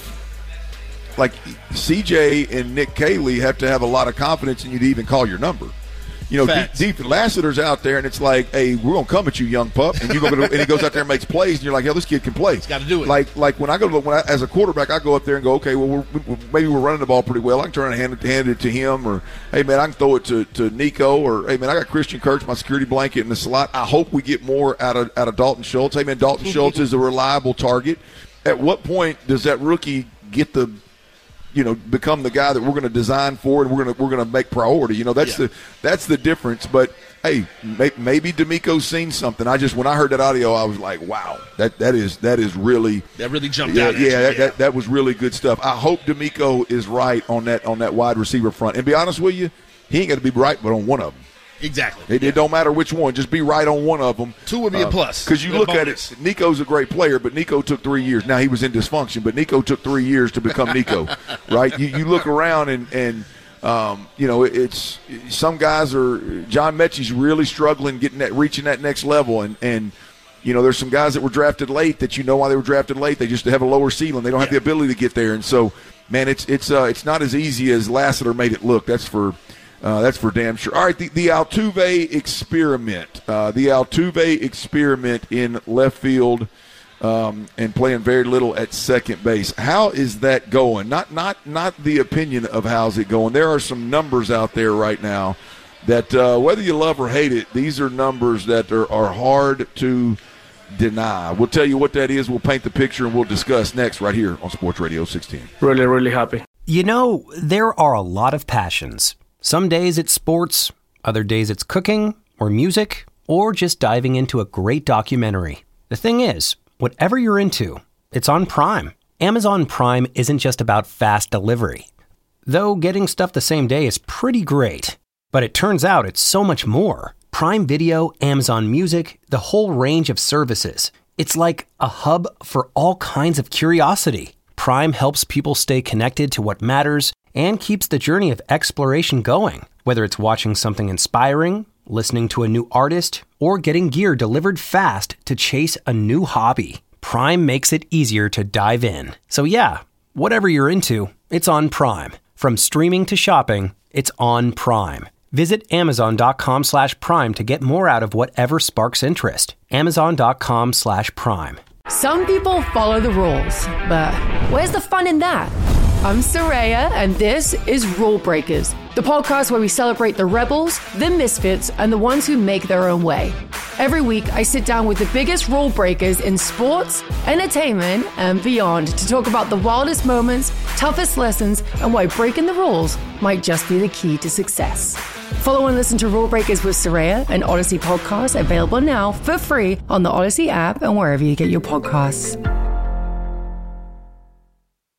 Speaker 8: if like C J and Nick Caley have to have a lot of confidence in you to even call your number. You know, deep, deep Lassiter's out there, and it's like, hey, we're gonna come at you, young pup, and you go, and he goes out there and makes plays, and you're like, hell, this kid can play.
Speaker 9: He's got to do it.
Speaker 8: Like, like when I go to when I, as a quarterback, I go up there and go, okay, well, we're, we, maybe we're running the ball pretty well. I can turn and hand it, hand it to him, or hey, man, I can throw it to, to Nico, or hey, man, I got Christian Kirk, my security blanket in the slot. I hope we get more out of out of Dalton Schultz. Hey, man, Dalton Schultz is a reliable target. At what point does that rookie get the you know, become the guy that we're going to design for and we're going to we're going to make priority? You know, that's yeah. the that's the difference. But hey, may, maybe D'Amico's seen something. I just when I heard that audio, I was like, wow, that that is that is really
Speaker 9: that really jumped
Speaker 8: yeah,
Speaker 9: out. At
Speaker 8: yeah,
Speaker 9: you.
Speaker 8: that,
Speaker 9: yeah,
Speaker 8: that that was really good stuff. I hope D'Amico is right on that on that wide receiver front. And be honest with you, he ain't got to be right, but on one of them.
Speaker 9: Exactly.
Speaker 8: It, yeah. it don't matter which one. Just be right on one of them.
Speaker 9: Two would be uh, a plus.
Speaker 8: Because you look bonus. at it, Nico's a great player, but Nico took three years. Now, he was in dysfunction, but Nico took three years to become Nico, right? You, you look around and, and um, you know, it, it's some guys are – John Mechie's really struggling getting that, reaching that next level. And, and, you know, there's some guys that were drafted late that you know why they were drafted late. They just have a lower ceiling. They don't have yeah. the ability to get there. And so, man, it's it's uh, it's not as easy as Lassiter made it look. That's for – Uh, that's for damn sure. All right, the, the Altuve experiment. Uh, the Altuve experiment in left field um, and playing very little at second base. How is that going? Not not not the opinion of how's it going. There are some numbers out there right now that uh, whether you love or hate it, these are numbers that are, are hard to deny. We'll tell you what that is. We'll paint the picture, and we'll discuss next right here on Sports Radio six ten.
Speaker 19: Really, really happy.
Speaker 20: You know, there are a lot of passions. Some days it's sports, other days it's cooking or music, or just diving into a great documentary. The thing is, whatever you're into, it's on Prime. Amazon Prime isn't just about fast delivery. Though getting stuff the same day is pretty great. But it turns out it's so much more. Prime Video, Amazon Music, the whole range of services. It's like a hub for all kinds of curiosity. Prime helps people stay connected to what matters and keeps the journey of exploration going, whether it's watching something inspiring, listening to a new artist, or getting gear delivered fast to chase a new hobby. Prime makes it easier to dive in. So yeah, whatever you're into, it's on Prime. From streaming to shopping, it's on Prime. Visit amazon.com slash prime to get more out of whatever sparks interest. Amazon.com slash prime.
Speaker 21: Some people follow the rules, but where's the fun in that? I'm Soraya, and this is Rule Breakers, the podcast where we celebrate the rebels, the misfits, and the ones who make their own way. Every week, I sit down with the biggest rule breakers in sports, entertainment, and beyond to talk about the wildest moments, toughest lessons, and why breaking the rules might just be the key to success. Follow and listen to Rule Breakers with Soraya, an Odyssey podcast available now for free on the Odyssey app and wherever you get your podcasts.